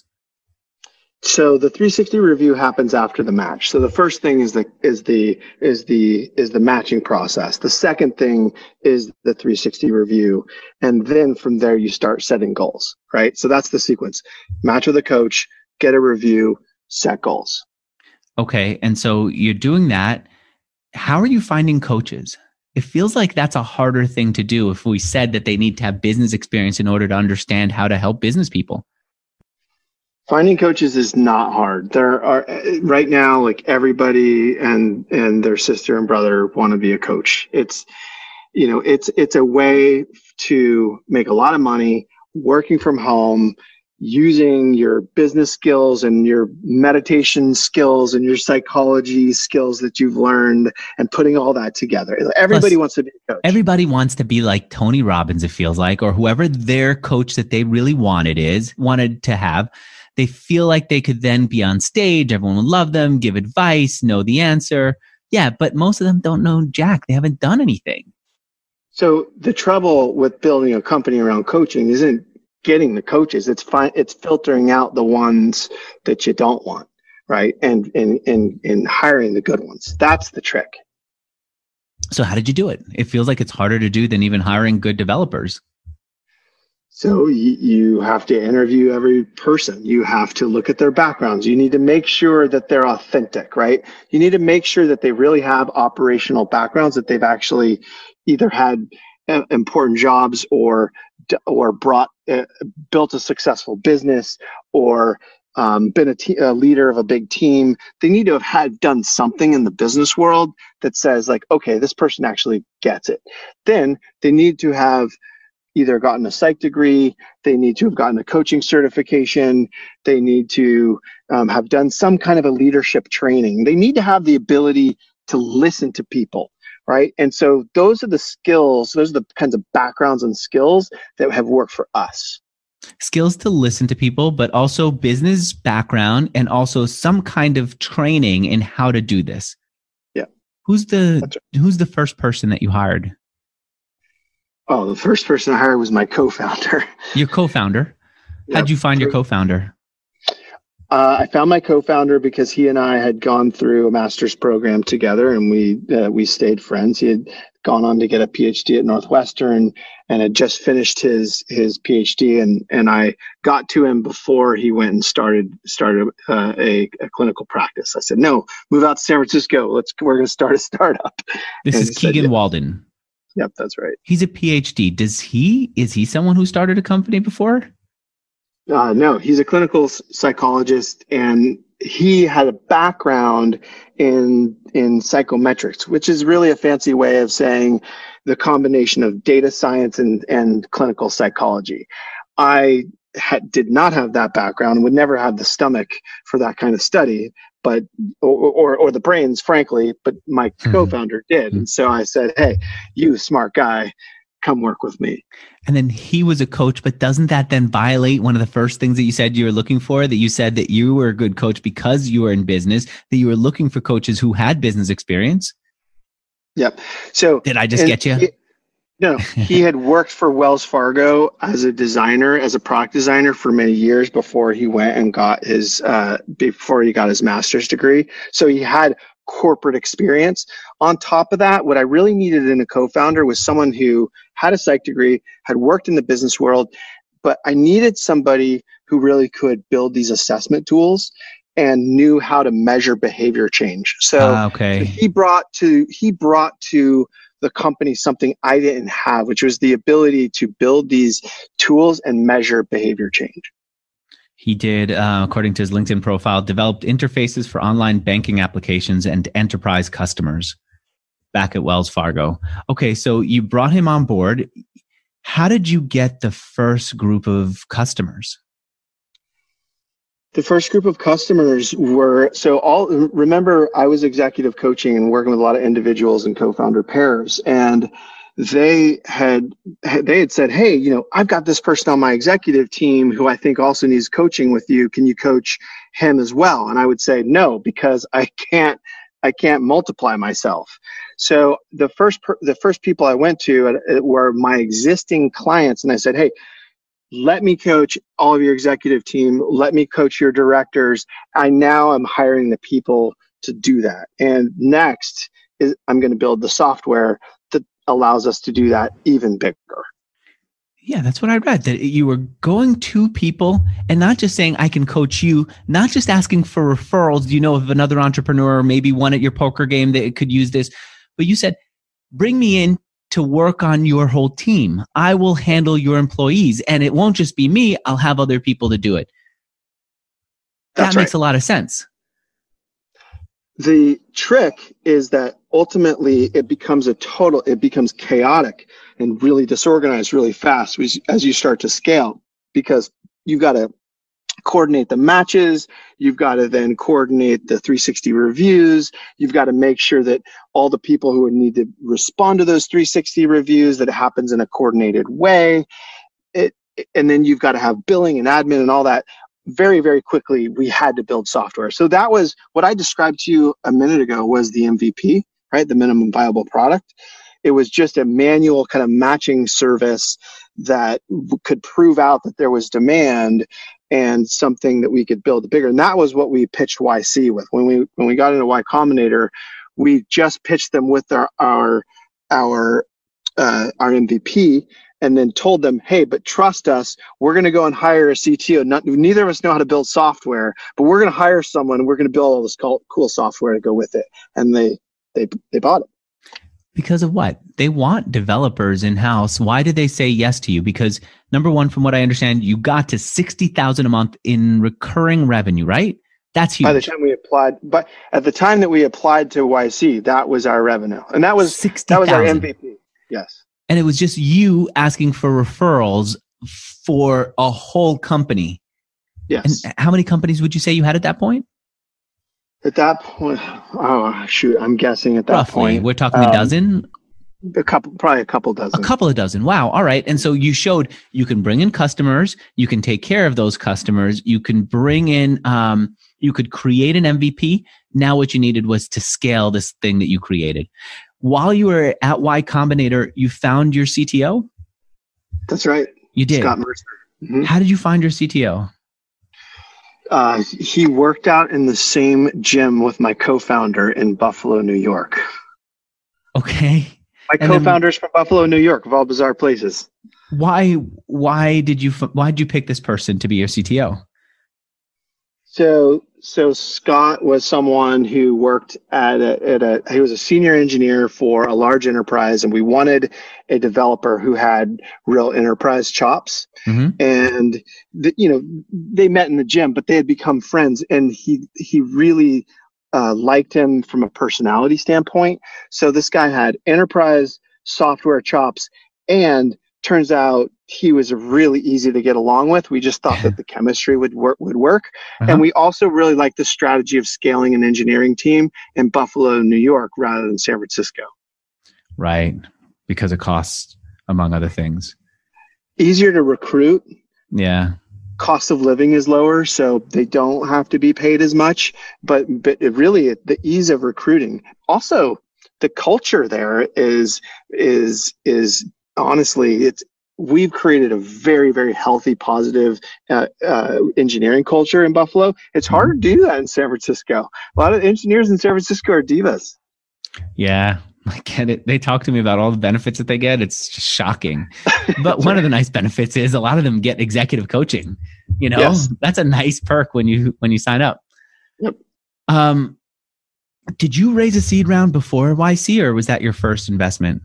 So the three sixty review happens after the match. So the first thing is the is the is the is the matching process. The second thing is the three sixty review, and then from there you start setting goals, right? So that's the sequence: match with a coach, get a review, set goals. Okay, and so you're doing that. How are you finding coaches? It feels like that's a harder thing to do if we said that they need to have business experience in order to understand how to help business people. Finding coaches is not hard. There are right now, like everybody and and their sister and brother want to be a coach. It's, you know, it's it's a way to make a lot of money working from home, using your business skills and your meditation skills and your psychology skills that you've learned and putting all that together. Everybody Plus, wants to be a coach. Everybody wants to be like Tony Robbins, it feels like, or whoever their coach that they really wanted is, wanted to have. They feel like they could then be on stage. Everyone would love them, give advice, know the answer. Yeah, but most of them don't know jack. They haven't done anything. So the trouble with building a company around coaching isn't getting the coaches. It's fine. It's filtering out the ones that you don't want, right? And, and, and, and hiring the good ones. That's the trick. So how did you do it? It feels like it's harder to do than even hiring good developers. So you, you have to interview every person. You have to look at their backgrounds. You need to make sure that they're authentic, right? You need to make sure that they really have operational backgrounds, that they've actually either had uh, important jobs or or brought uh, built a successful business or um, been a, te- a leader of a big team. They need to have had done something in the business world that says like, okay, this person actually gets it. Then they need to have either gotten a psych degree, they need to have gotten a coaching certification, they need to um, have done some kind of a leadership training. They need to have the ability to listen to people, right? And so those are the skills, those are the kinds of backgrounds and skills that have worked for us. Skills to listen to people, but also business background and also some kind of training in how to do this. Yeah. Who's the right. who's the first person that you hired? Oh, the first person I hired was my co-founder. Your co-founder? Yep. How'd you find your co-founder? Uh, I found my co-founder because he and I had gone through a master's program together, and we uh, we stayed friends. He had gone on to get a P H D at Northwestern and had just finished his his P H D, and and I got to him before he went and started started uh, a, a clinical practice. I said, "No, move out to San Francisco. Let's we're going to start a startup." This and is Keegan said, yeah. Walden. Yep, that's right. He's a P H D. Does he, is he someone who started a company before? Uh, no, he's a clinical psychologist, and he had a background in, in psychometrics, which is really a fancy way of saying the combination of data science and, and clinical psychology. I had, did not have that background, would never have the stomach for that kind of study, but or, or or the brains, frankly, but my mm-hmm. co-founder did. Mm-hmm. And so I said, hey, you smart guy, come work with me. And then he was a coach, but doesn't that then violate one of the first things that you said you were looking for, that you said that you were a good coach because you were in business, that you were looking for coaches who had business experience? Yep. So did I just get you? It, No, he had worked for Wells Fargo as a designer, as a product designer for many years before he went and got his, uh, before he got his master's degree. So he had corporate experience. On top of that, what I really needed in a co-founder was someone who had a psych degree, had worked in the business world, but I needed somebody who really could build these assessment tools and knew how to measure behavior change. So, uh, okay. so he brought to, he brought to the company something I didn't have, which was the ability to build these tools and measure behavior change. He did, uh, according to his LinkedIn profile, developed interfaces for online banking applications and enterprise customers back at Wells Fargo. Okay, so you brought him on board. How did you get the first group of customers? The first group of customers were, so all, remember I was executive coaching and working with a lot of individuals and co-founder pairs, and they had, they had said, hey, you know, I've got this person on my executive team who I think also needs coaching with you. Can you coach him as well? And I would say no, because I can't, I can't multiply myself. So the first per, the first people I went to were my existing clients, and I said, hey, let me coach all of your executive team. Let me coach your directors. I now am hiring the people to do that. And next is I'm going to build the software that allows us to do that even bigger. Yeah, that's what I read, that you were going to people and not just saying, I can coach you, not just asking for referrals. Do you know of another entrepreneur or maybe one at your poker game that could use this? But you said, bring me in to work on your whole team. I will handle your employees, and it won't just be me. I'll have other people to do it. That's that makes right. a lot of sense. The trick is that ultimately it becomes a total, it becomes chaotic and really disorganized really fast as you start to scale, because you've got to coordinate the matches. You've got to then coordinate the three sixty reviews. You've got to make sure that all the people who would need to respond to those three sixty reviews, that it happens in a coordinated way. It, and then you've got to have billing and admin and all that. Very, very quickly, we had to build software. So that was what I described to you a minute ago was the M V P, right? The minimum viable product. It was just a manual kind of matching service that could prove out that there was demand and something that we could build bigger. And that was what we pitched Y C with. When we when we got into Y Combinator, we just pitched them with our our our uh, our M V P, and then told them, hey, but trust us, we're going to go and hire a C T O. Not, neither of us know how to build software, but we're going to hire someone and we're going to build all this cool, cool software to go with it. And they they they bought it. Because of what? They want developers in-house. Why did they say yes to you? Because number one, from what I understand, you got to sixty thousand dollars a month in recurring revenue, right? That's huge. By the time we applied, but at the time that we applied to Y C, that was our revenue. And that was that was our M V P. Yes. And it was just you asking for referrals for a whole company. Yes. And how many companies would you say you had at that point? At that point, oh shoot, I'm guessing at that Roughly, point. we're talking a um, dozen? A couple, probably a couple dozen. A couple of dozen. Wow. All right. And so you showed you can bring in customers, you can take care of those customers, you can bring in, um, you could create an M V P. Now what you needed was to scale this thing that you created. While you were at Y Combinator, you found your C T O? That's right. You did. Scott Mercer. Mm-hmm. How did you find your C T O? Uh, he worked out in the same gym with my co-founder in Buffalo, New York. Okay. My and co-founder's from Buffalo, New York, of all bizarre places. Why? Why did you? Why did you pick this person to be your C T O? So, so Scott was someone who worked at a, at a. He was a senior engineer for a large enterprise, and we wanted a developer who had real enterprise chops. Mm-hmm. And the, you know, they met in the gym, but they had become friends, and he he really uh, liked him from a personality standpoint. So this guy had enterprise software chops, and turns out he was really easy to get along with. We just thought that the chemistry would work, would work. Uh-huh. And we also really liked the strategy of scaling an engineering team in Buffalo, New York, rather than San Francisco. Right. Because of costs, among other things. Easier to recruit. Yeah. Cost of living is lower, so they don't have to be paid as much. But, but it really, the ease of recruiting. Also, the culture there is, is, is, honestly, it's we've created a very, very healthy, positive uh, uh, engineering culture in Buffalo. It's hard to do that in San Francisco. A lot of engineers in San Francisco are divas. Yeah, I get it. They talk to me about all the benefits that they get. It's just shocking. But one of the nice benefits is a lot of them get executive coaching. You know, yes. That's a nice perk when you when you sign up. Yep. Um, did you raise a seed round before Y C, or was that your first investment?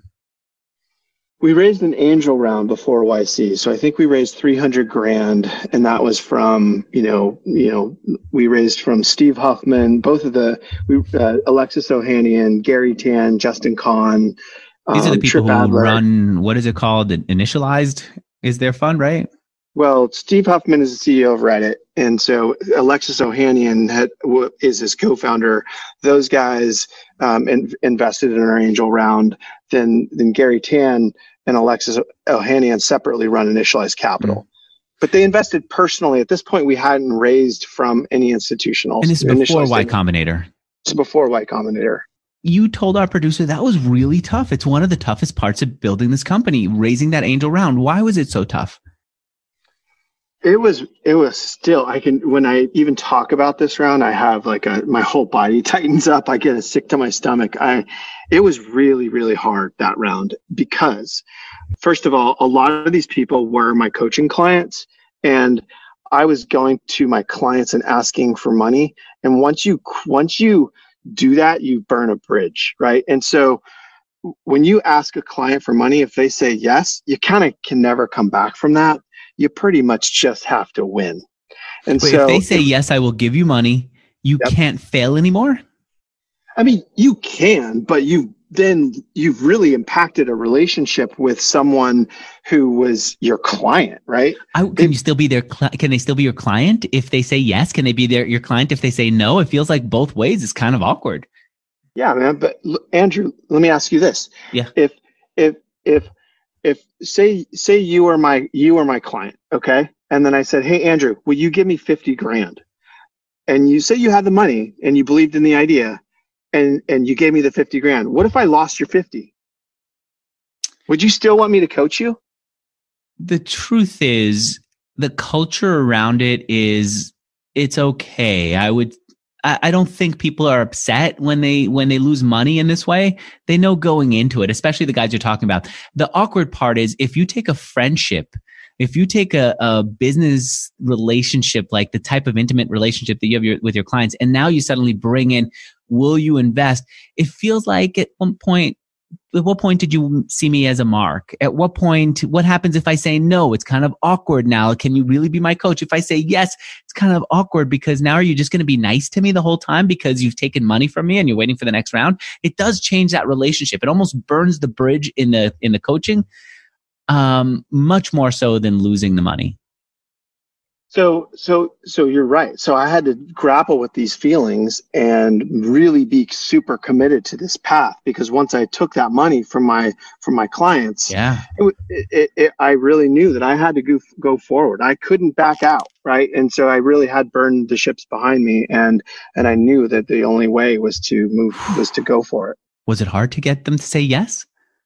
We raised an angel round before Y C. So I think we raised three hundred grand, and that was from, you know, you know, we raised from Steve Huffman, both of the, we, uh, Alexis Ohanian, Gary Tan, Justin Kahn. These um, are the people Trip who Adler. Run, what is it called? Initialized is their fund, right? Well, Steve Huffman is the C E O of Reddit. And so Alexis Ohanian had, is his co-founder. Those guys um, in, invested in our angel round. Then, then Gary Tan and Alexis Ohanian separately run Initialized Capital. Mm-hmm. But they invested personally. At this point, we hadn't raised from any institutional. And this is before Y Combinator. It's before Y Combinator. You told our producer that was really tough. It's one of the toughest parts of building this company, raising that angel round. Why was it so tough? It was, it was still, I can, when I even talk about this round, I have like a, my whole body tightens up. I get a sick to my stomach. I, it was really, really hard that round because first of all, a lot of these people were my coaching clients and I was going to my clients and asking for money. And once you, once you do that, you burn a bridge, right? And so when you ask a client for money, if they say yes, you kind of can never come back from that. You pretty much just have to win. And Wait, so if they say, yes, I will give you money, you yep. can't fail anymore? I mean, you can, but you then you've really impacted a relationship with someone who was your client, right? I, can they, you still be their, cl- can they still be your client if they say yes? Can they be their, your client if they say no? It feels like both ways. It's kind of awkward. Yeah, man. But Andrew, let me ask you this. Yeah. If, if, if, If say say you are my you are my client, okay, and then I said, hey Andrew, will you give me fifty grand? And you say you had the money and you believed in the idea, and and you gave me the fifty grand. What if I lost your fifty? Would you still want me to coach you? The truth is, the culture around it is it's okay. I would. I don't think people are upset when they when they lose money in this way. They know going into it, especially the guys you're talking about. The awkward part is if you take a friendship, if you take a, a business relationship, like the type of intimate relationship that you have your, with your clients, and now you suddenly bring in, will you invest? It feels like at one point, at what point did you see me as a mark? At what point, what happens if I say no? It's kind of awkward now. Can you really be my coach? If I say yes, it's kind of awkward because now are you just going to be nice to me the whole time because you've taken money from me and you're waiting for the next round? It does change that relationship. It almost burns the bridge in the, in the coaching, um, much more so than losing the money. So, so, so you're right. So I had to grapple with these feelings and really be super committed to this path because once I took that money from my, from my clients, yeah, it, it, it, I really knew that I had to go, go forward. I couldn't back out. Right. And so I really had burned the ships behind me and, and I knew that the only way was to move, was to go for it. Was it hard to get them to say yes?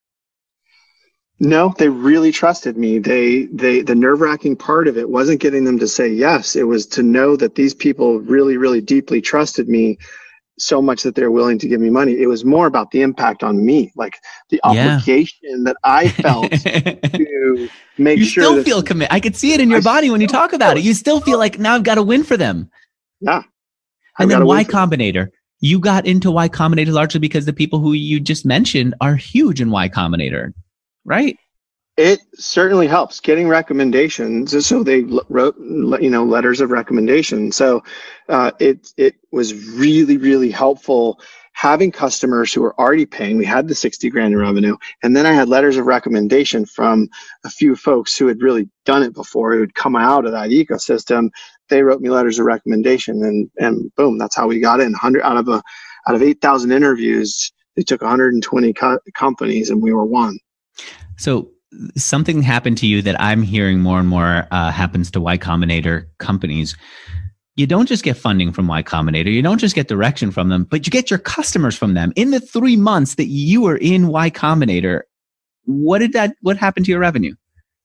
No, they really trusted me. They, they, the nerve-wracking part of it wasn't getting them to say yes. It was to know that these people really, really deeply trusted me so much that they're willing to give me money. It was more about the impact on me, like the obligation yeah. that I felt to make you sure. You still feel committed. I could see it in your I body when you talk about it. You still feel like now I've got to win for them. Yeah. And then Y Combinator. You got into Y Combinator largely because the people who you just mentioned are huge in Y Combinator. Right. It certainly helps getting recommendations. So they wrote, you know, letters of recommendation. So uh, it it was really, really helpful having customers who were already paying. We had the sixty grand in revenue. And then I had letters of recommendation from a few folks who had really done it before, who had come out of that ecosystem. They wrote me letters of recommendation and, and boom, that's how we got in. one hundred out of a, out of eight thousand interviews, they took one hundred twenty co- companies and we were one. So something happened to you that I'm hearing more and more uh, happens to Y Combinator companies. You don't just get funding from Y Combinator. You don't just get direction from them, but you get your customers from them. In the three months that you were in Y Combinator, what did that? What happened to your revenue?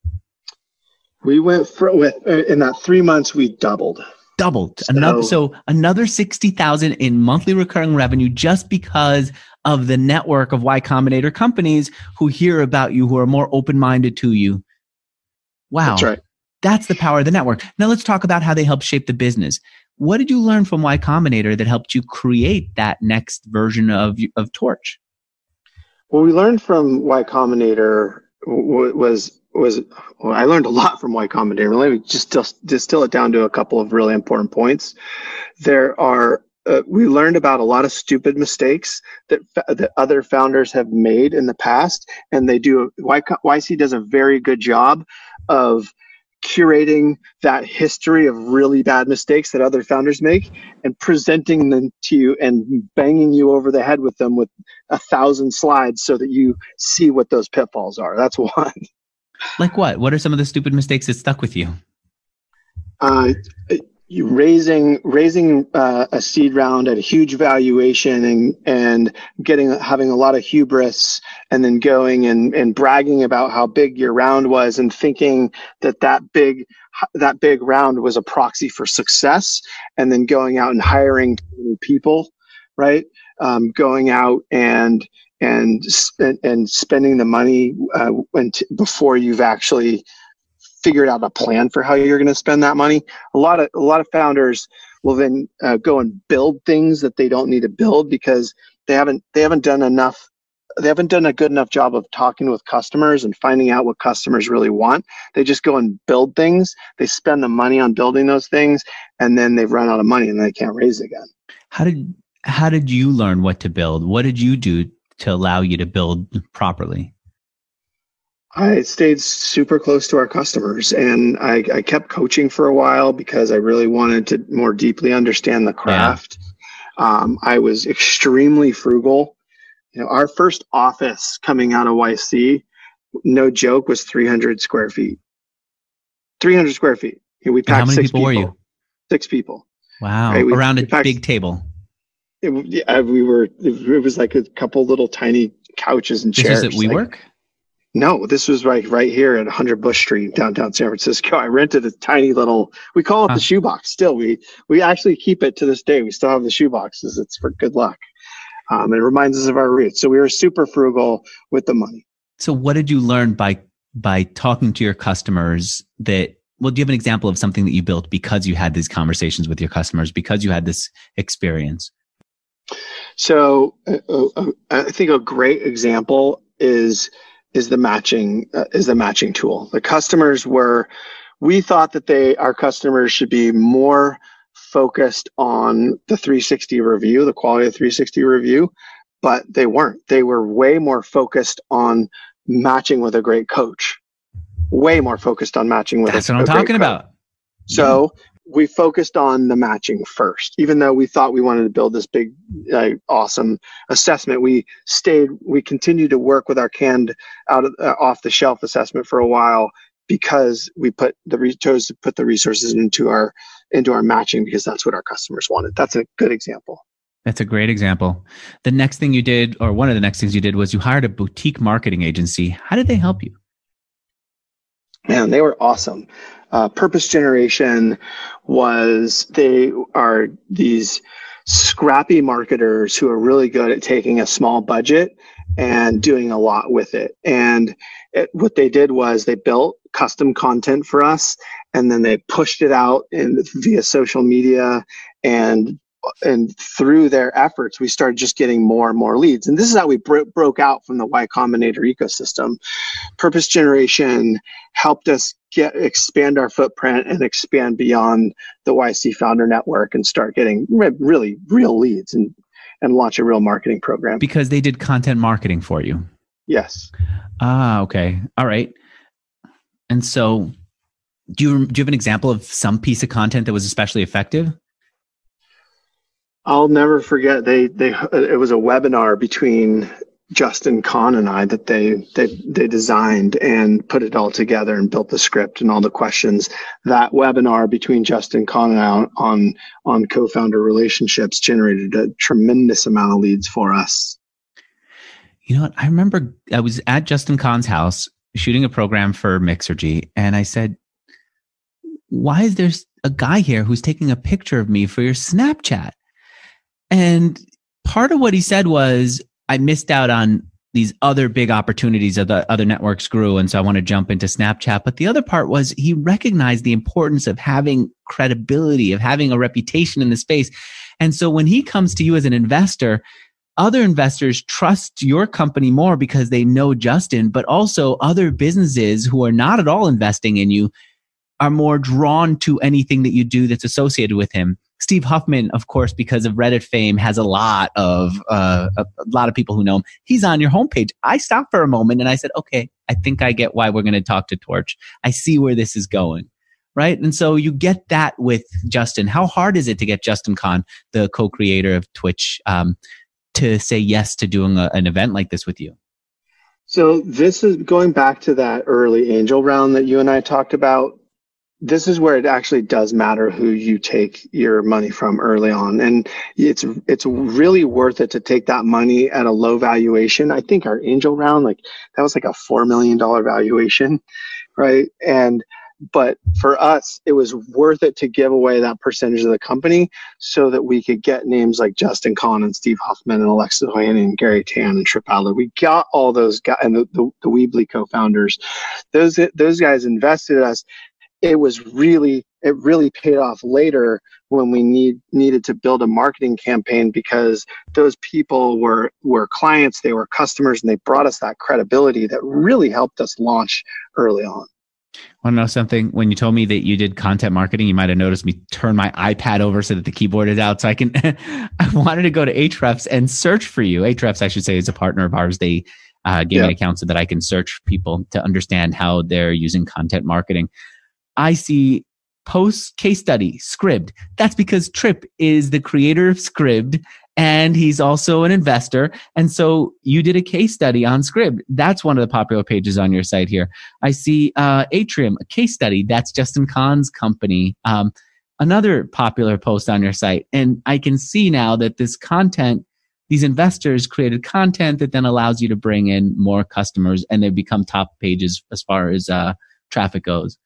We went for with in that three months we doubled. Doubled. So, another so another sixty thousand in monthly recurring revenue just because of the network of Y Combinator companies who hear about you, who are more open-minded to you. Wow. That's right. That's the power of the network. Now let's talk about how they help shape the business. What did you learn from Y Combinator that helped you create that next version of, of Torch? What we learned from Y Combinator was was well, I learned a lot from Y Combinator. Let me just distill it down to a couple of really important points. There are uh, we learned about a lot of stupid mistakes that that other founders have made in the past, and they do. Y, YC does a very good job of curating that history of really bad mistakes that other founders make and presenting them to you and banging you over the head with them with a thousand slides so that you see what those pitfalls are. That's one. Like what? What are some of the stupid mistakes that stuck with you? Uh, you raising raising uh, a seed round at a huge valuation and and getting having a lot of hubris, and then going and, and bragging about how big your round was and thinking that that big that big round was a proxy for success, and then going out and hiring people, right? Um, going out and and and, and spending the money uh, when t- before you've actually figured out a plan for how you're going to spend that money. A lot of a lot of founders will then uh, go and build things that they don't need to build because they haven't they haven't done enough. They haven't done a good enough job of talking with customers and finding out what customers really want. They just go and build things. They spend the money on building those things, and then they've run out of money and they can't raise again. How did how did you learn what to build? What did you do to allow you to build properly? I stayed super close to our customers, and I, I kept coaching for a while because I really wanted to more deeply understand the craft. Yeah. Um, I was extremely frugal. You know, our first office coming out of Y C, no joke, was three hundred square feet. three hundred square feet. You know, we packed how many six people, people were you? Six people. Wow. Right? We, Around a packed, big table. It, yeah, we were, it was like a couple little tiny couches and chairs. This was at WeWork? Like, no, this was right right here at one hundred Bush Street, downtown San Francisco. I rented a tiny little, we call it huh. the shoebox still. We we actually keep it to this day. We still have the shoeboxes. It's for good luck. Um, it reminds us of our roots. So we were super frugal with the money. So what did you learn by by talking to your customers that, well, do you have an example of something that you built because you had these conversations with your customers, because you had this experience? So uh, uh, I think a great example is is the matching uh, is the matching tool. The customers were, we thought that they, our customers should be more focused on the three sixty review, the quality of three sixty review, but they weren't. They were way more focused on matching with a great coach, way more focused on matching with That's a, what I'm a talking about. So yeah. we focused on the matching first, even though we thought we wanted to build this big, uh, awesome assessment. We stayed, we continued to work with our canned out of, uh, off the shelf assessment for a while because we put the re- chose to put the resources into our, into our matching because that's what our customers wanted. That's a good example. That's a great example. The next thing you did, or one of the next things you did, was you hired a boutique marketing agency. How did they help you? Man, they were awesome. Uh, Purpose Generation was, they are these scrappy marketers who are really good at taking a small budget and doing a lot with it. And it, what they did was they built custom content for us, and then they pushed it out in via social media, and and through their efforts, we started just getting more and more leads. And this is how we bro- broke out from the Y Combinator ecosystem. Purpose Generation helped us get expand our footprint and expand beyond the Y C Founder Network and start getting re- really real leads and, and launch a real marketing program. Because they did content marketing for you. Yes. Ah, okay. All right. And so do you, do you have an example of some piece of content that was especially effective? I'll never forget. They they it was a webinar between Justin Kahn and I that they they they designed and put it all together and built the script and all the questions. That webinar between Justin Kahn and I on on, on co-founder relationships generated a tremendous amount of leads for us. You know what? I remember I was at Justin Kahn's house shooting a program for Mixergy, and I said, "Why is there a guy here who's taking a picture of me for your Snapchat?" And part of what he said was, I missed out on these other big opportunities as the other networks grew, and so I want to jump into Snapchat. But the other part was he recognized the importance of having credibility, of having a reputation in the space. And so when he comes to you as an investor, other investors trust your company more because they know Justin, but also other businesses who are not at all investing in you are more drawn to anything that you do that's associated with him. Steve Huffman, of course, because of Reddit fame, has a lot of uh, a, a lot of people who know him. He's on your homepage. I stopped for a moment and I said, okay, I think I get why we're going to talk to Torch. I see where this is going, right? And so you get that with Justin. How hard is it to get Justin Kahn, the co-creator of Twitch, um, to say yes to doing a, an event like this with you? So this is going back to that early angel round that you and I talked about. this is where it actually does matter who you take your money from early on. And it's, it's really worth it to take that money at a low valuation. I think our angel round, like that was like a four million dollars valuation, right? And, but for us, it was worth it to give away that percentage of the company so that we could get names like Justin Kahn and Steve Huffman and Alexis Ohanian and Gary Tan and Trip Adler. We got all those guys and the, the, the Weebly co-founders. Those, those guys invested in us. It was really, it really paid off later when we need needed to build a marketing campaign because those people were, were clients, they were customers, and they brought us that credibility that really helped us launch early on. Want to know something? When you told me that you did content marketing, you might have noticed me turn my iPad over so that the keyboard is out. So I can, I wanted to go to Ahrefs and search for you. Ahrefs, I should say, is a partner of ours. They uh, gave yeah. me an account so that I can search people to understand how they're using content marketing. I see post case study, Scribd. That's because Trip is the creator of Scribd and he's also an investor. And so you did a case study on Scribd. That's one of the popular pages on your site here. I see uh, Atrium, a case study. That's Justin Kahn's company. Um, another popular post on your site. And I can see now that this content, these investors created content that then allows you to bring in more customers and they become top pages as far as uh, traffic goes.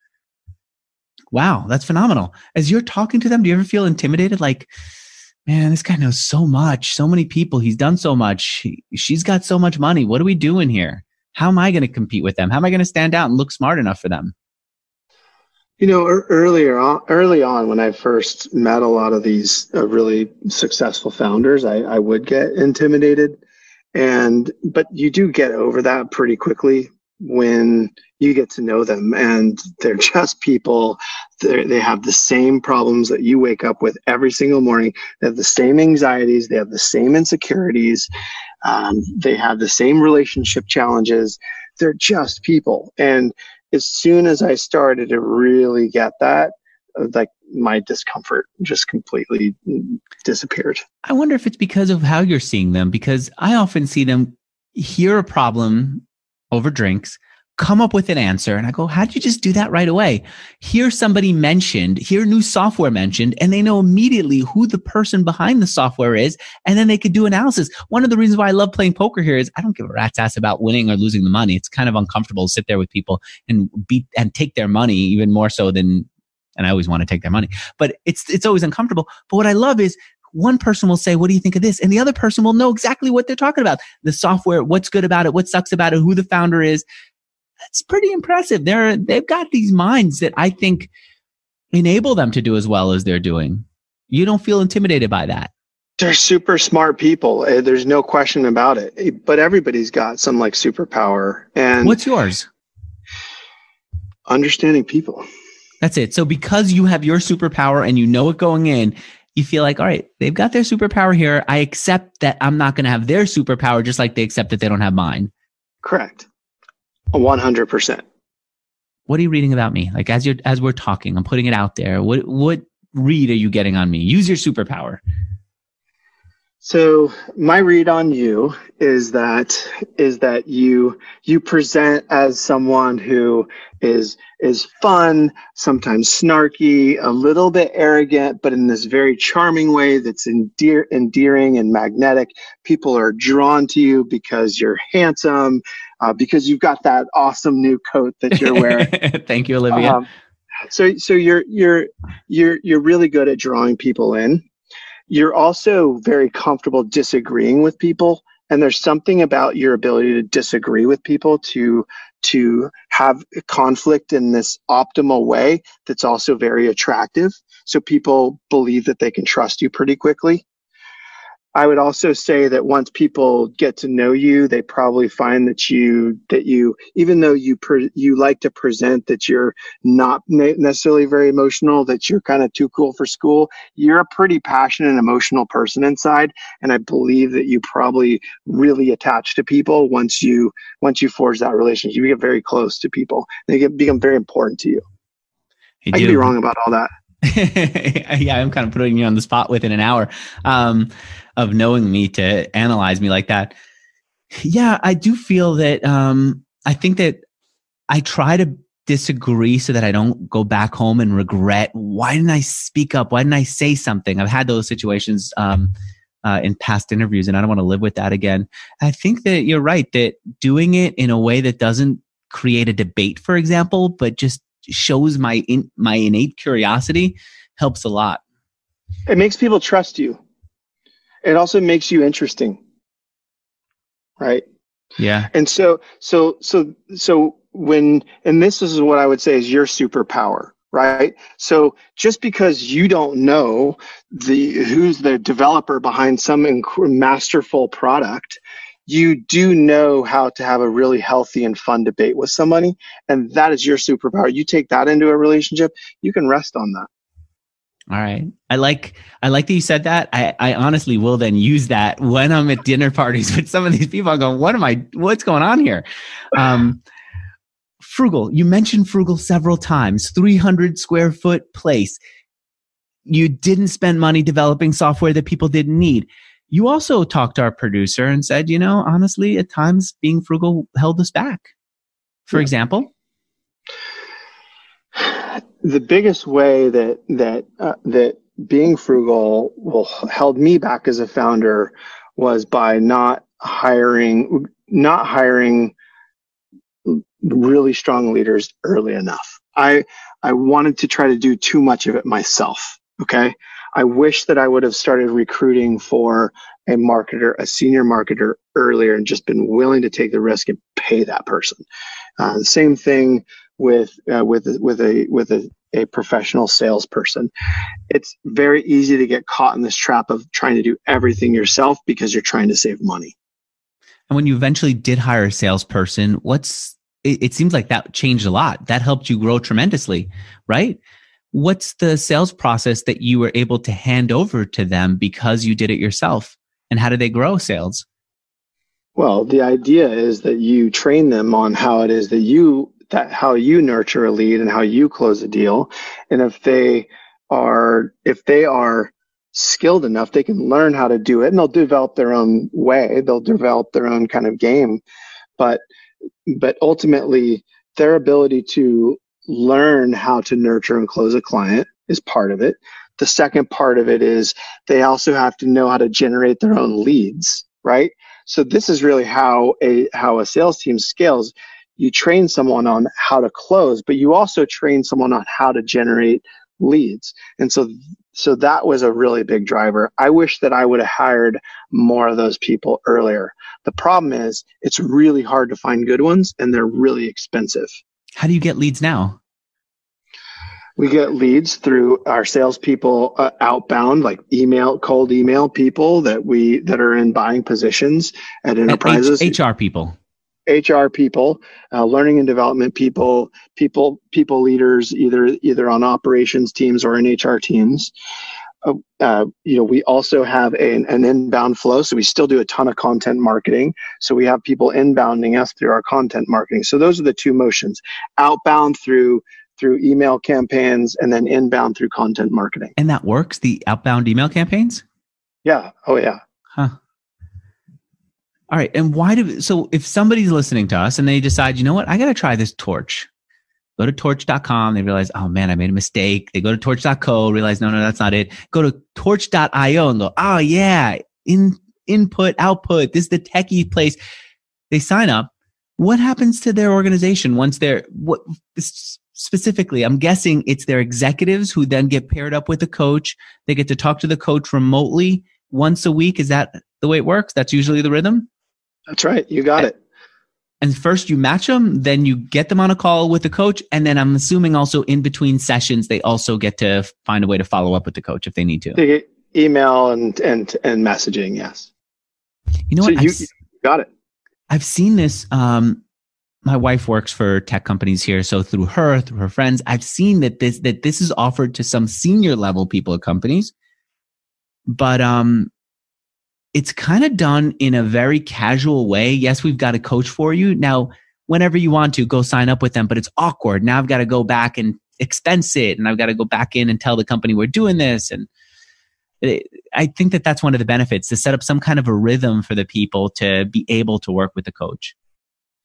Wow, that's phenomenal. As you're talking to them, do you ever feel intimidated? Like, man, this guy knows so much, so many people. He's done so much. He, she's got so much money. What are we doing here? How am I going to compete with them? How am I going to stand out and look smart enough for them? You know, earlier on, early on, when I first met a lot of these uh, really successful founders, I, I would get intimidated. And, but you do get over that pretty quickly when you get to know them, and they're just people. They're, they have the same problems that you wake up with every single morning. They have the same anxieties. They have the same insecurities. Um, they have the same relationship challenges. They're just people. And as soon as I started to really get that, like my discomfort just completely disappeared. I wonder if it's because of how you're seeing them, because I often see them hear a problem over drinks, come up with an answer. And I go, how did you just do that right away? Hear somebody mentioned, hear new software mentioned, and they know immediately who the person behind the software is. And then they could do analysis. One of the reasons why I love playing poker here is I don't give a rat's ass about winning or losing the money. It's kind of uncomfortable to sit there with people and beat and take their money, even more so than, and I always want to take their money, but it's, it's always uncomfortable. But what I love is one person will say, what do you think of this? And the other person will know exactly what they're talking about. The software, what's good about it, what sucks about it, who the founder is. That's pretty impressive. They're, they've got these minds that I think enable them to do as well as they're doing. You don't feel intimidated by that. They're super smart people. There's no question about it. But everybody's got some like superpower. And what's yours? Understanding people. That's it. So because you have your superpower and you know it going in, you feel like, all right, they've got their superpower here. I accept that I'm not going to have their superpower, just like they accept that they don't have mine. Correct. one hundred percent. What are you reading about me? Like as you're, as we're talking, I'm putting it out there. What, what read are you getting on me? Use your superpower. So my read on you is that is that you you present as someone who is is fun, sometimes snarky, a little bit arrogant, but in this very charming way that's endear, endearing and magnetic. People are drawn to you because you're handsome, uh, because you've got that awesome new coat that you're wearing. Thank you, Olivia. Um, so so you're you're you're you're really good at drawing people in. You're also very comfortable disagreeing with people. And there's something about your ability to disagree with people to, to have conflict in this optimal way that's also very attractive. So people believe that they can trust you pretty quickly. I would also say that once people get to know you, they probably find that you, that you, even though you, pre, you like to present that you're not necessarily very emotional, that you're kind of too cool for school, you're a pretty passionate and emotional person inside. And I believe that you probably really attach to people once you, once you forge that relationship. You get very close to people. They get, become very important to you. You I could be wrong about all that. Yeah, I'm kind of putting you on the spot within an hour um, of knowing me to analyze me like that. Yeah, I do feel that um, I think that I try to disagree so that I don't go back home and regret, why didn't I speak up? Why didn't I say something? I've had those situations um, uh, in past interviews, and I don't want to live with that again. I think that you're right, that doing it in a way that doesn't create a debate, for example, but just shows my in, my innate curiosity helps a lot. It makes people trust you. It also makes you interesting. Right? Yeah. And so, so, so, so when, and this is what I would say is your superpower, right? So just because you don't know the, who's the developer behind some inc- masterful product, you do know how to have a really healthy and fun debate with somebody. And that is your superpower. You take that into a relationship, you can rest on that. All right. I like, I like that you said that. I, I honestly will then use that when I'm at dinner parties with some of these people. I'm going, what am I, what's going on here? Um, Frugal. You mentioned Frugal several times, three hundred square foot place. You didn't spend money developing software that people didn't need. You also talked to our producer and said, you know, honestly, at times being frugal held us back. For yeah. example? The biggest way that that uh, that being frugal will held me back as a founder was by not hiring not hiring really strong leaders early enough. I I wanted to try to do too much of it myself. Okay, I wish that I would have started recruiting for a marketer, a senior marketer earlier, and just been willing to take the risk and pay that person. Uh, the same thing with uh, with with a with a, a professional salesperson. It's very easy to get caught in this trap of trying to do everything yourself because you're trying to save money. And when you eventually did hire a salesperson, what's it, it seems like that changed a lot. That helped you grow tremendously, right? What's the sales process that you were able to hand over to them because you did it yourself? And how did they grow sales? Well, the idea is that you train them on how it is that you that how you nurture a lead and how you close a deal. And if they are if they are skilled enough, they can learn how to do it, and they'll develop their own way. They'll develop their own kind of game. But but ultimately, their ability to learn how to nurture and close a client is part of it. The second part of it is they also have to know how to generate their own leads, right? So this is really how a how a sales team scales. You train someone on how to close, but you also train someone on how to generate leads. And so so that was a really big driver. I wish that I would have hired more of those people earlier. The problem is it's really hard to find good ones, and they're really expensive. How do you get leads now? We get leads through our salespeople uh, outbound, like email, cold email people that we that are in buying positions at enterprises. H R people, H R people, uh, learning and development people, people, people leaders, either either on operations teams or in H R teams. Uh, uh, you know, we also have a, an inbound flow, so we still do a ton of content marketing. So we have people inbounding us through our content marketing. So those are the two motions: outbound through through email campaigns, and then inbound through content marketing. And that works, the outbound email campaigns? Yeah. Oh, yeah. Huh. All right. And why do, so if somebody's listening to us and they decide, you know what, I got to try this Torch. Go to torch dot com. They realize, oh man, I made a mistake. They go to torch dot co, realize, no, no, that's not it. Go to torch dot io and go, oh yeah, in input, output. This is the techie place. They sign up. What happens to their organization once they're, what specifically, I'm guessing it's their executives who then get paired up with a coach. They get to talk to the coach remotely once a week. Is that the way it works? That's usually the rhythm? That's right. You got it. And first you match them, then you get them on a call with the coach. And then I'm assuming also in between sessions, they also get to find a way to follow up with the coach if they need to. They get email and, and, and messaging. Yes. You know so what? You, I've, you got it. I've seen this. Um, my wife works for tech companies here. So through her, through her friends, I've seen that this, that this is offered to some senior level people at companies, but, um, it's kind of done in a very casual way. Yes, we've got a coach for you. Now, whenever you want to, go sign up with them, but it's awkward. Now I've got to go back and expense it, and I've got to go back in and tell the company we're doing this. And it, I think that that's one of the benefits, to set up some kind of a rhythm for the people to be able to work with the coach.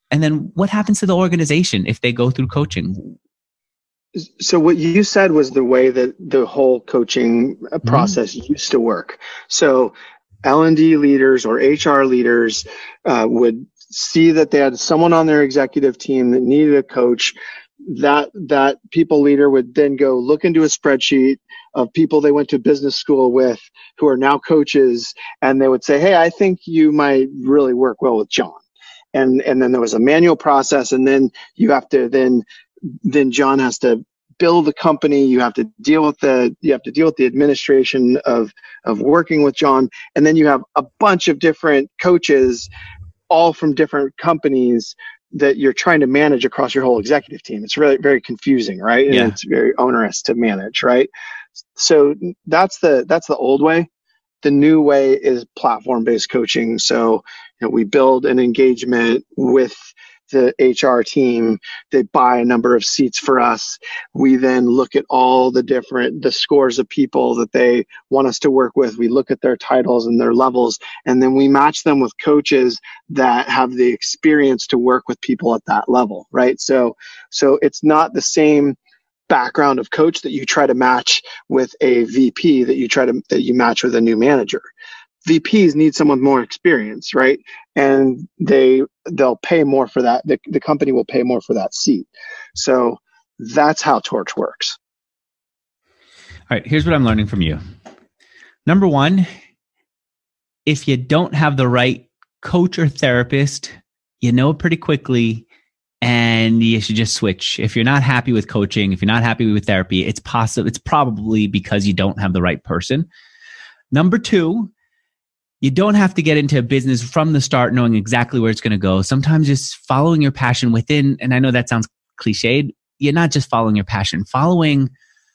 And then what happens to the organization if they go through coaching? So what you said was the way that the whole coaching process mm-hmm. used to work. So L and D leaders or H R leaders uh, would see that they had someone on their executive team that needed a coach. That that people leader would then go look into a spreadsheet of people they went to business school with who are now coaches, and they would say, hey, I think you might really work well with John. And and then there was a manual process, and then you have to then then John has to build the company. You have to deal with the you have to deal with the administration of of working with John, and then you have a bunch of different coaches, all from different companies that you're trying to manage across your whole executive team. It's really very confusing, right? And yeah. it's very onerous to manage, right? So that's the that's the old way. The new way is platform-based coaching. So you know, we build an engagement with the H R team. They buy a number of seats for us. We then look at all the different, the scores of people that they want us to work with. We look at their titles and their levels, and then we match them with coaches that have the experience to work with people at that level, right? So, so it's not the same background of coach that you try to match with a V P that you try to, that you match with a new manager. V Ps need someone with more experience, right? And they, they'll pay more for that. The, the company will pay more for that seat. So that's how Torch works. All right. Here's what I'm learning from you. Number one, if you don't have the right coach or therapist, you know pretty quickly, and you should just switch. If you're not happy with coaching, if you're not happy with therapy, it's possible, it's probably because you don't have the right person. Number two, you don't have to get into a business from the start knowing exactly where it's going to go. Sometimes just following your passion within, and I know that sounds cliched, you're not just following your passion, following,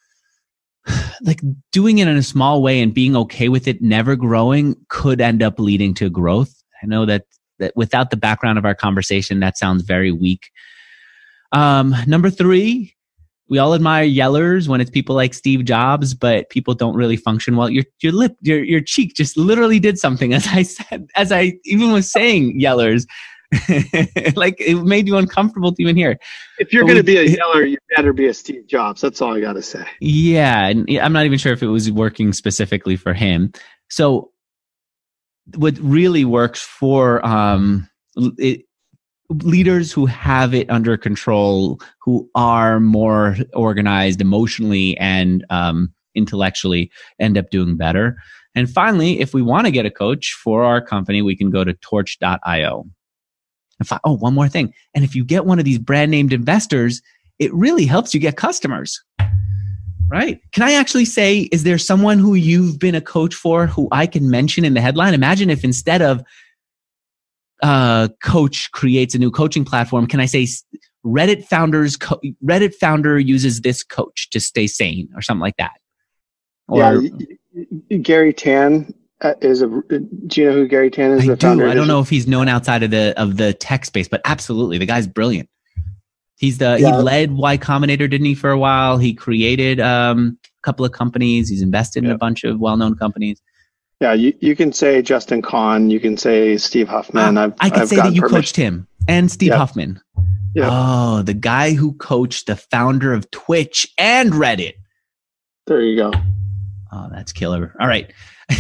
like doing it in a small way and being okay with it, never growing, could end up leading to growth. I know that that without the background of our conversation, that sounds very weak. Um, number three, we all admire yellers when it's people like Steve Jobs, but people don't really function well. Your your lip, your your cheek just literally did something as I said, as I even was saying yellers. Like it made you uncomfortable to even hear. If you're going to be a yeller, you better be a Steve Jobs. That's all I got to say. Yeah, and I'm not even sure if it was working specifically for him. So what really works for um, it, leaders who have it under control, who are more organized emotionally and um, intellectually, end up doing better. And finally, if we want to get a coach for our company, we can go to torch dot io. If I, oh, one more thing. And if you get one of these brand named investors, it really helps you get customers. Right? Can I actually say, is there someone who you've been a coach for who I can mention in the headline? Imagine if instead of uh, coach creates a new coaching platform, can I say Reddit founders, co- Reddit founder uses this coach to stay sane or something like that? Or, yeah, Gary Tan is a. Do you know who Gary Tan is? I the do. founder I don't know if he's known outside of the of the tech space, but absolutely, the guy's brilliant. He's the yeah. he led Y Combinator, didn't he, for a while? He created um, a couple of companies. He's invested in yeah. a bunch of well-known companies. Yeah, you, you can say Justin Kahn. You can say Steve Huffman. Uh, I've, I can I've say that you permission. coached him and Steve yeah. Huffman. Yeah. Oh, the guy who coached the founder of Twitch and Reddit. There you go. Oh, that's killer. All right.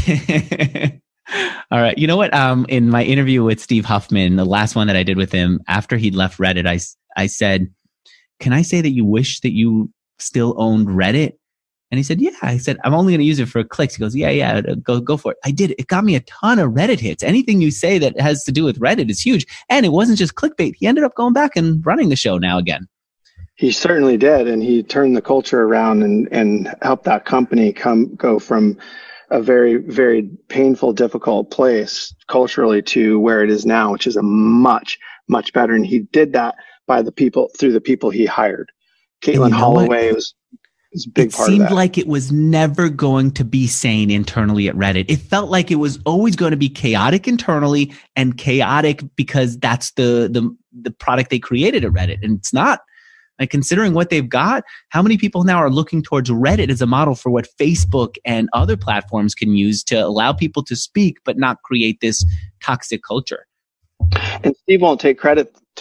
All right. You know what? Um, in my interview with Steve Huffman, the last one that I did with him, after he'd left Reddit, I, I said, can I say that you wish that you still owned Reddit? And he said, yeah. I said, I'm only going to use it for clicks. He goes, yeah, yeah, go, go for it. I did. It got me a ton of Reddit hits. Anything you say that has to do with Reddit is huge. And it wasn't just clickbait. He ended up going back and running the show now again. He certainly did. And he turned the culture around and, and helped that company come, go from a very, very painful, difficult place culturally to where it is now, which is a much, much better. And he did that by the people, through the people he hired. Caitlin you know Holloway what? was, was a big it part of that. It seemed like it was never going to be sane internally at Reddit. It felt like it was always going to be chaotic internally and chaotic because that's the, the, the product they created at Reddit. And it's not. Like considering what they've got, how many people now are looking towards Reddit as a model for what Facebook and other platforms can use to allow people to speak, but not create this toxic culture? And Steve won't take credit to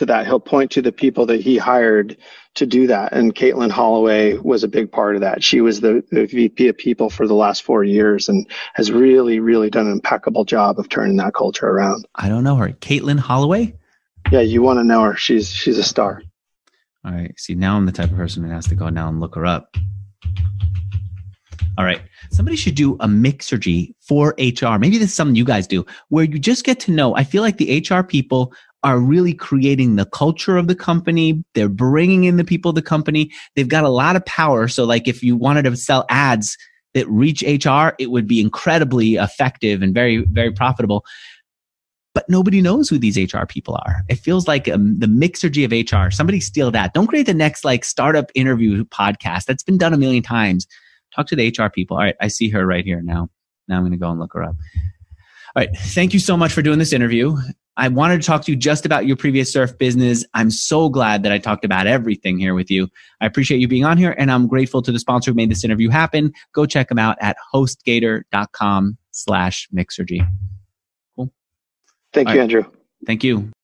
to that. He'll point to the people that he hired to do that. And Caitlin Holloway was a big part of that. She was the, the V P of people for the last four years and has really, really done an impeccable job of turning that culture around. I don't know her. Caitlin Holloway? Yeah, you want to know her. She's she's a star. All right. See, now I'm the type of person that has to go now and look her up. All right. Somebody should do a Mixergy for H R. Maybe this is something you guys do where you just get to know. I feel like the H R people are really creating the culture of the company. They're bringing in the people of the company. They've got a lot of power. So like if you wanted to sell ads that reach H R, it would be incredibly effective and very, very profitable. But nobody knows who these H R people are. It feels like um, the Mixergy of H R. Somebody steal that. Don't create the next like startup interview podcast. That's been done a million times. Talk to the H R people. All right. I see her right here now. Now I'm going to go and look her up. All right. Thank you so much for doing this interview. I wanted to talk to you just about your previous surf business. I'm so glad that I talked about everything here with you. I appreciate you being on here, and I'm grateful to the sponsor who made this interview happen. Go check them out at hostgator.com slash Mixergy. Cool. Thank All you, right. Andrew. Thank you.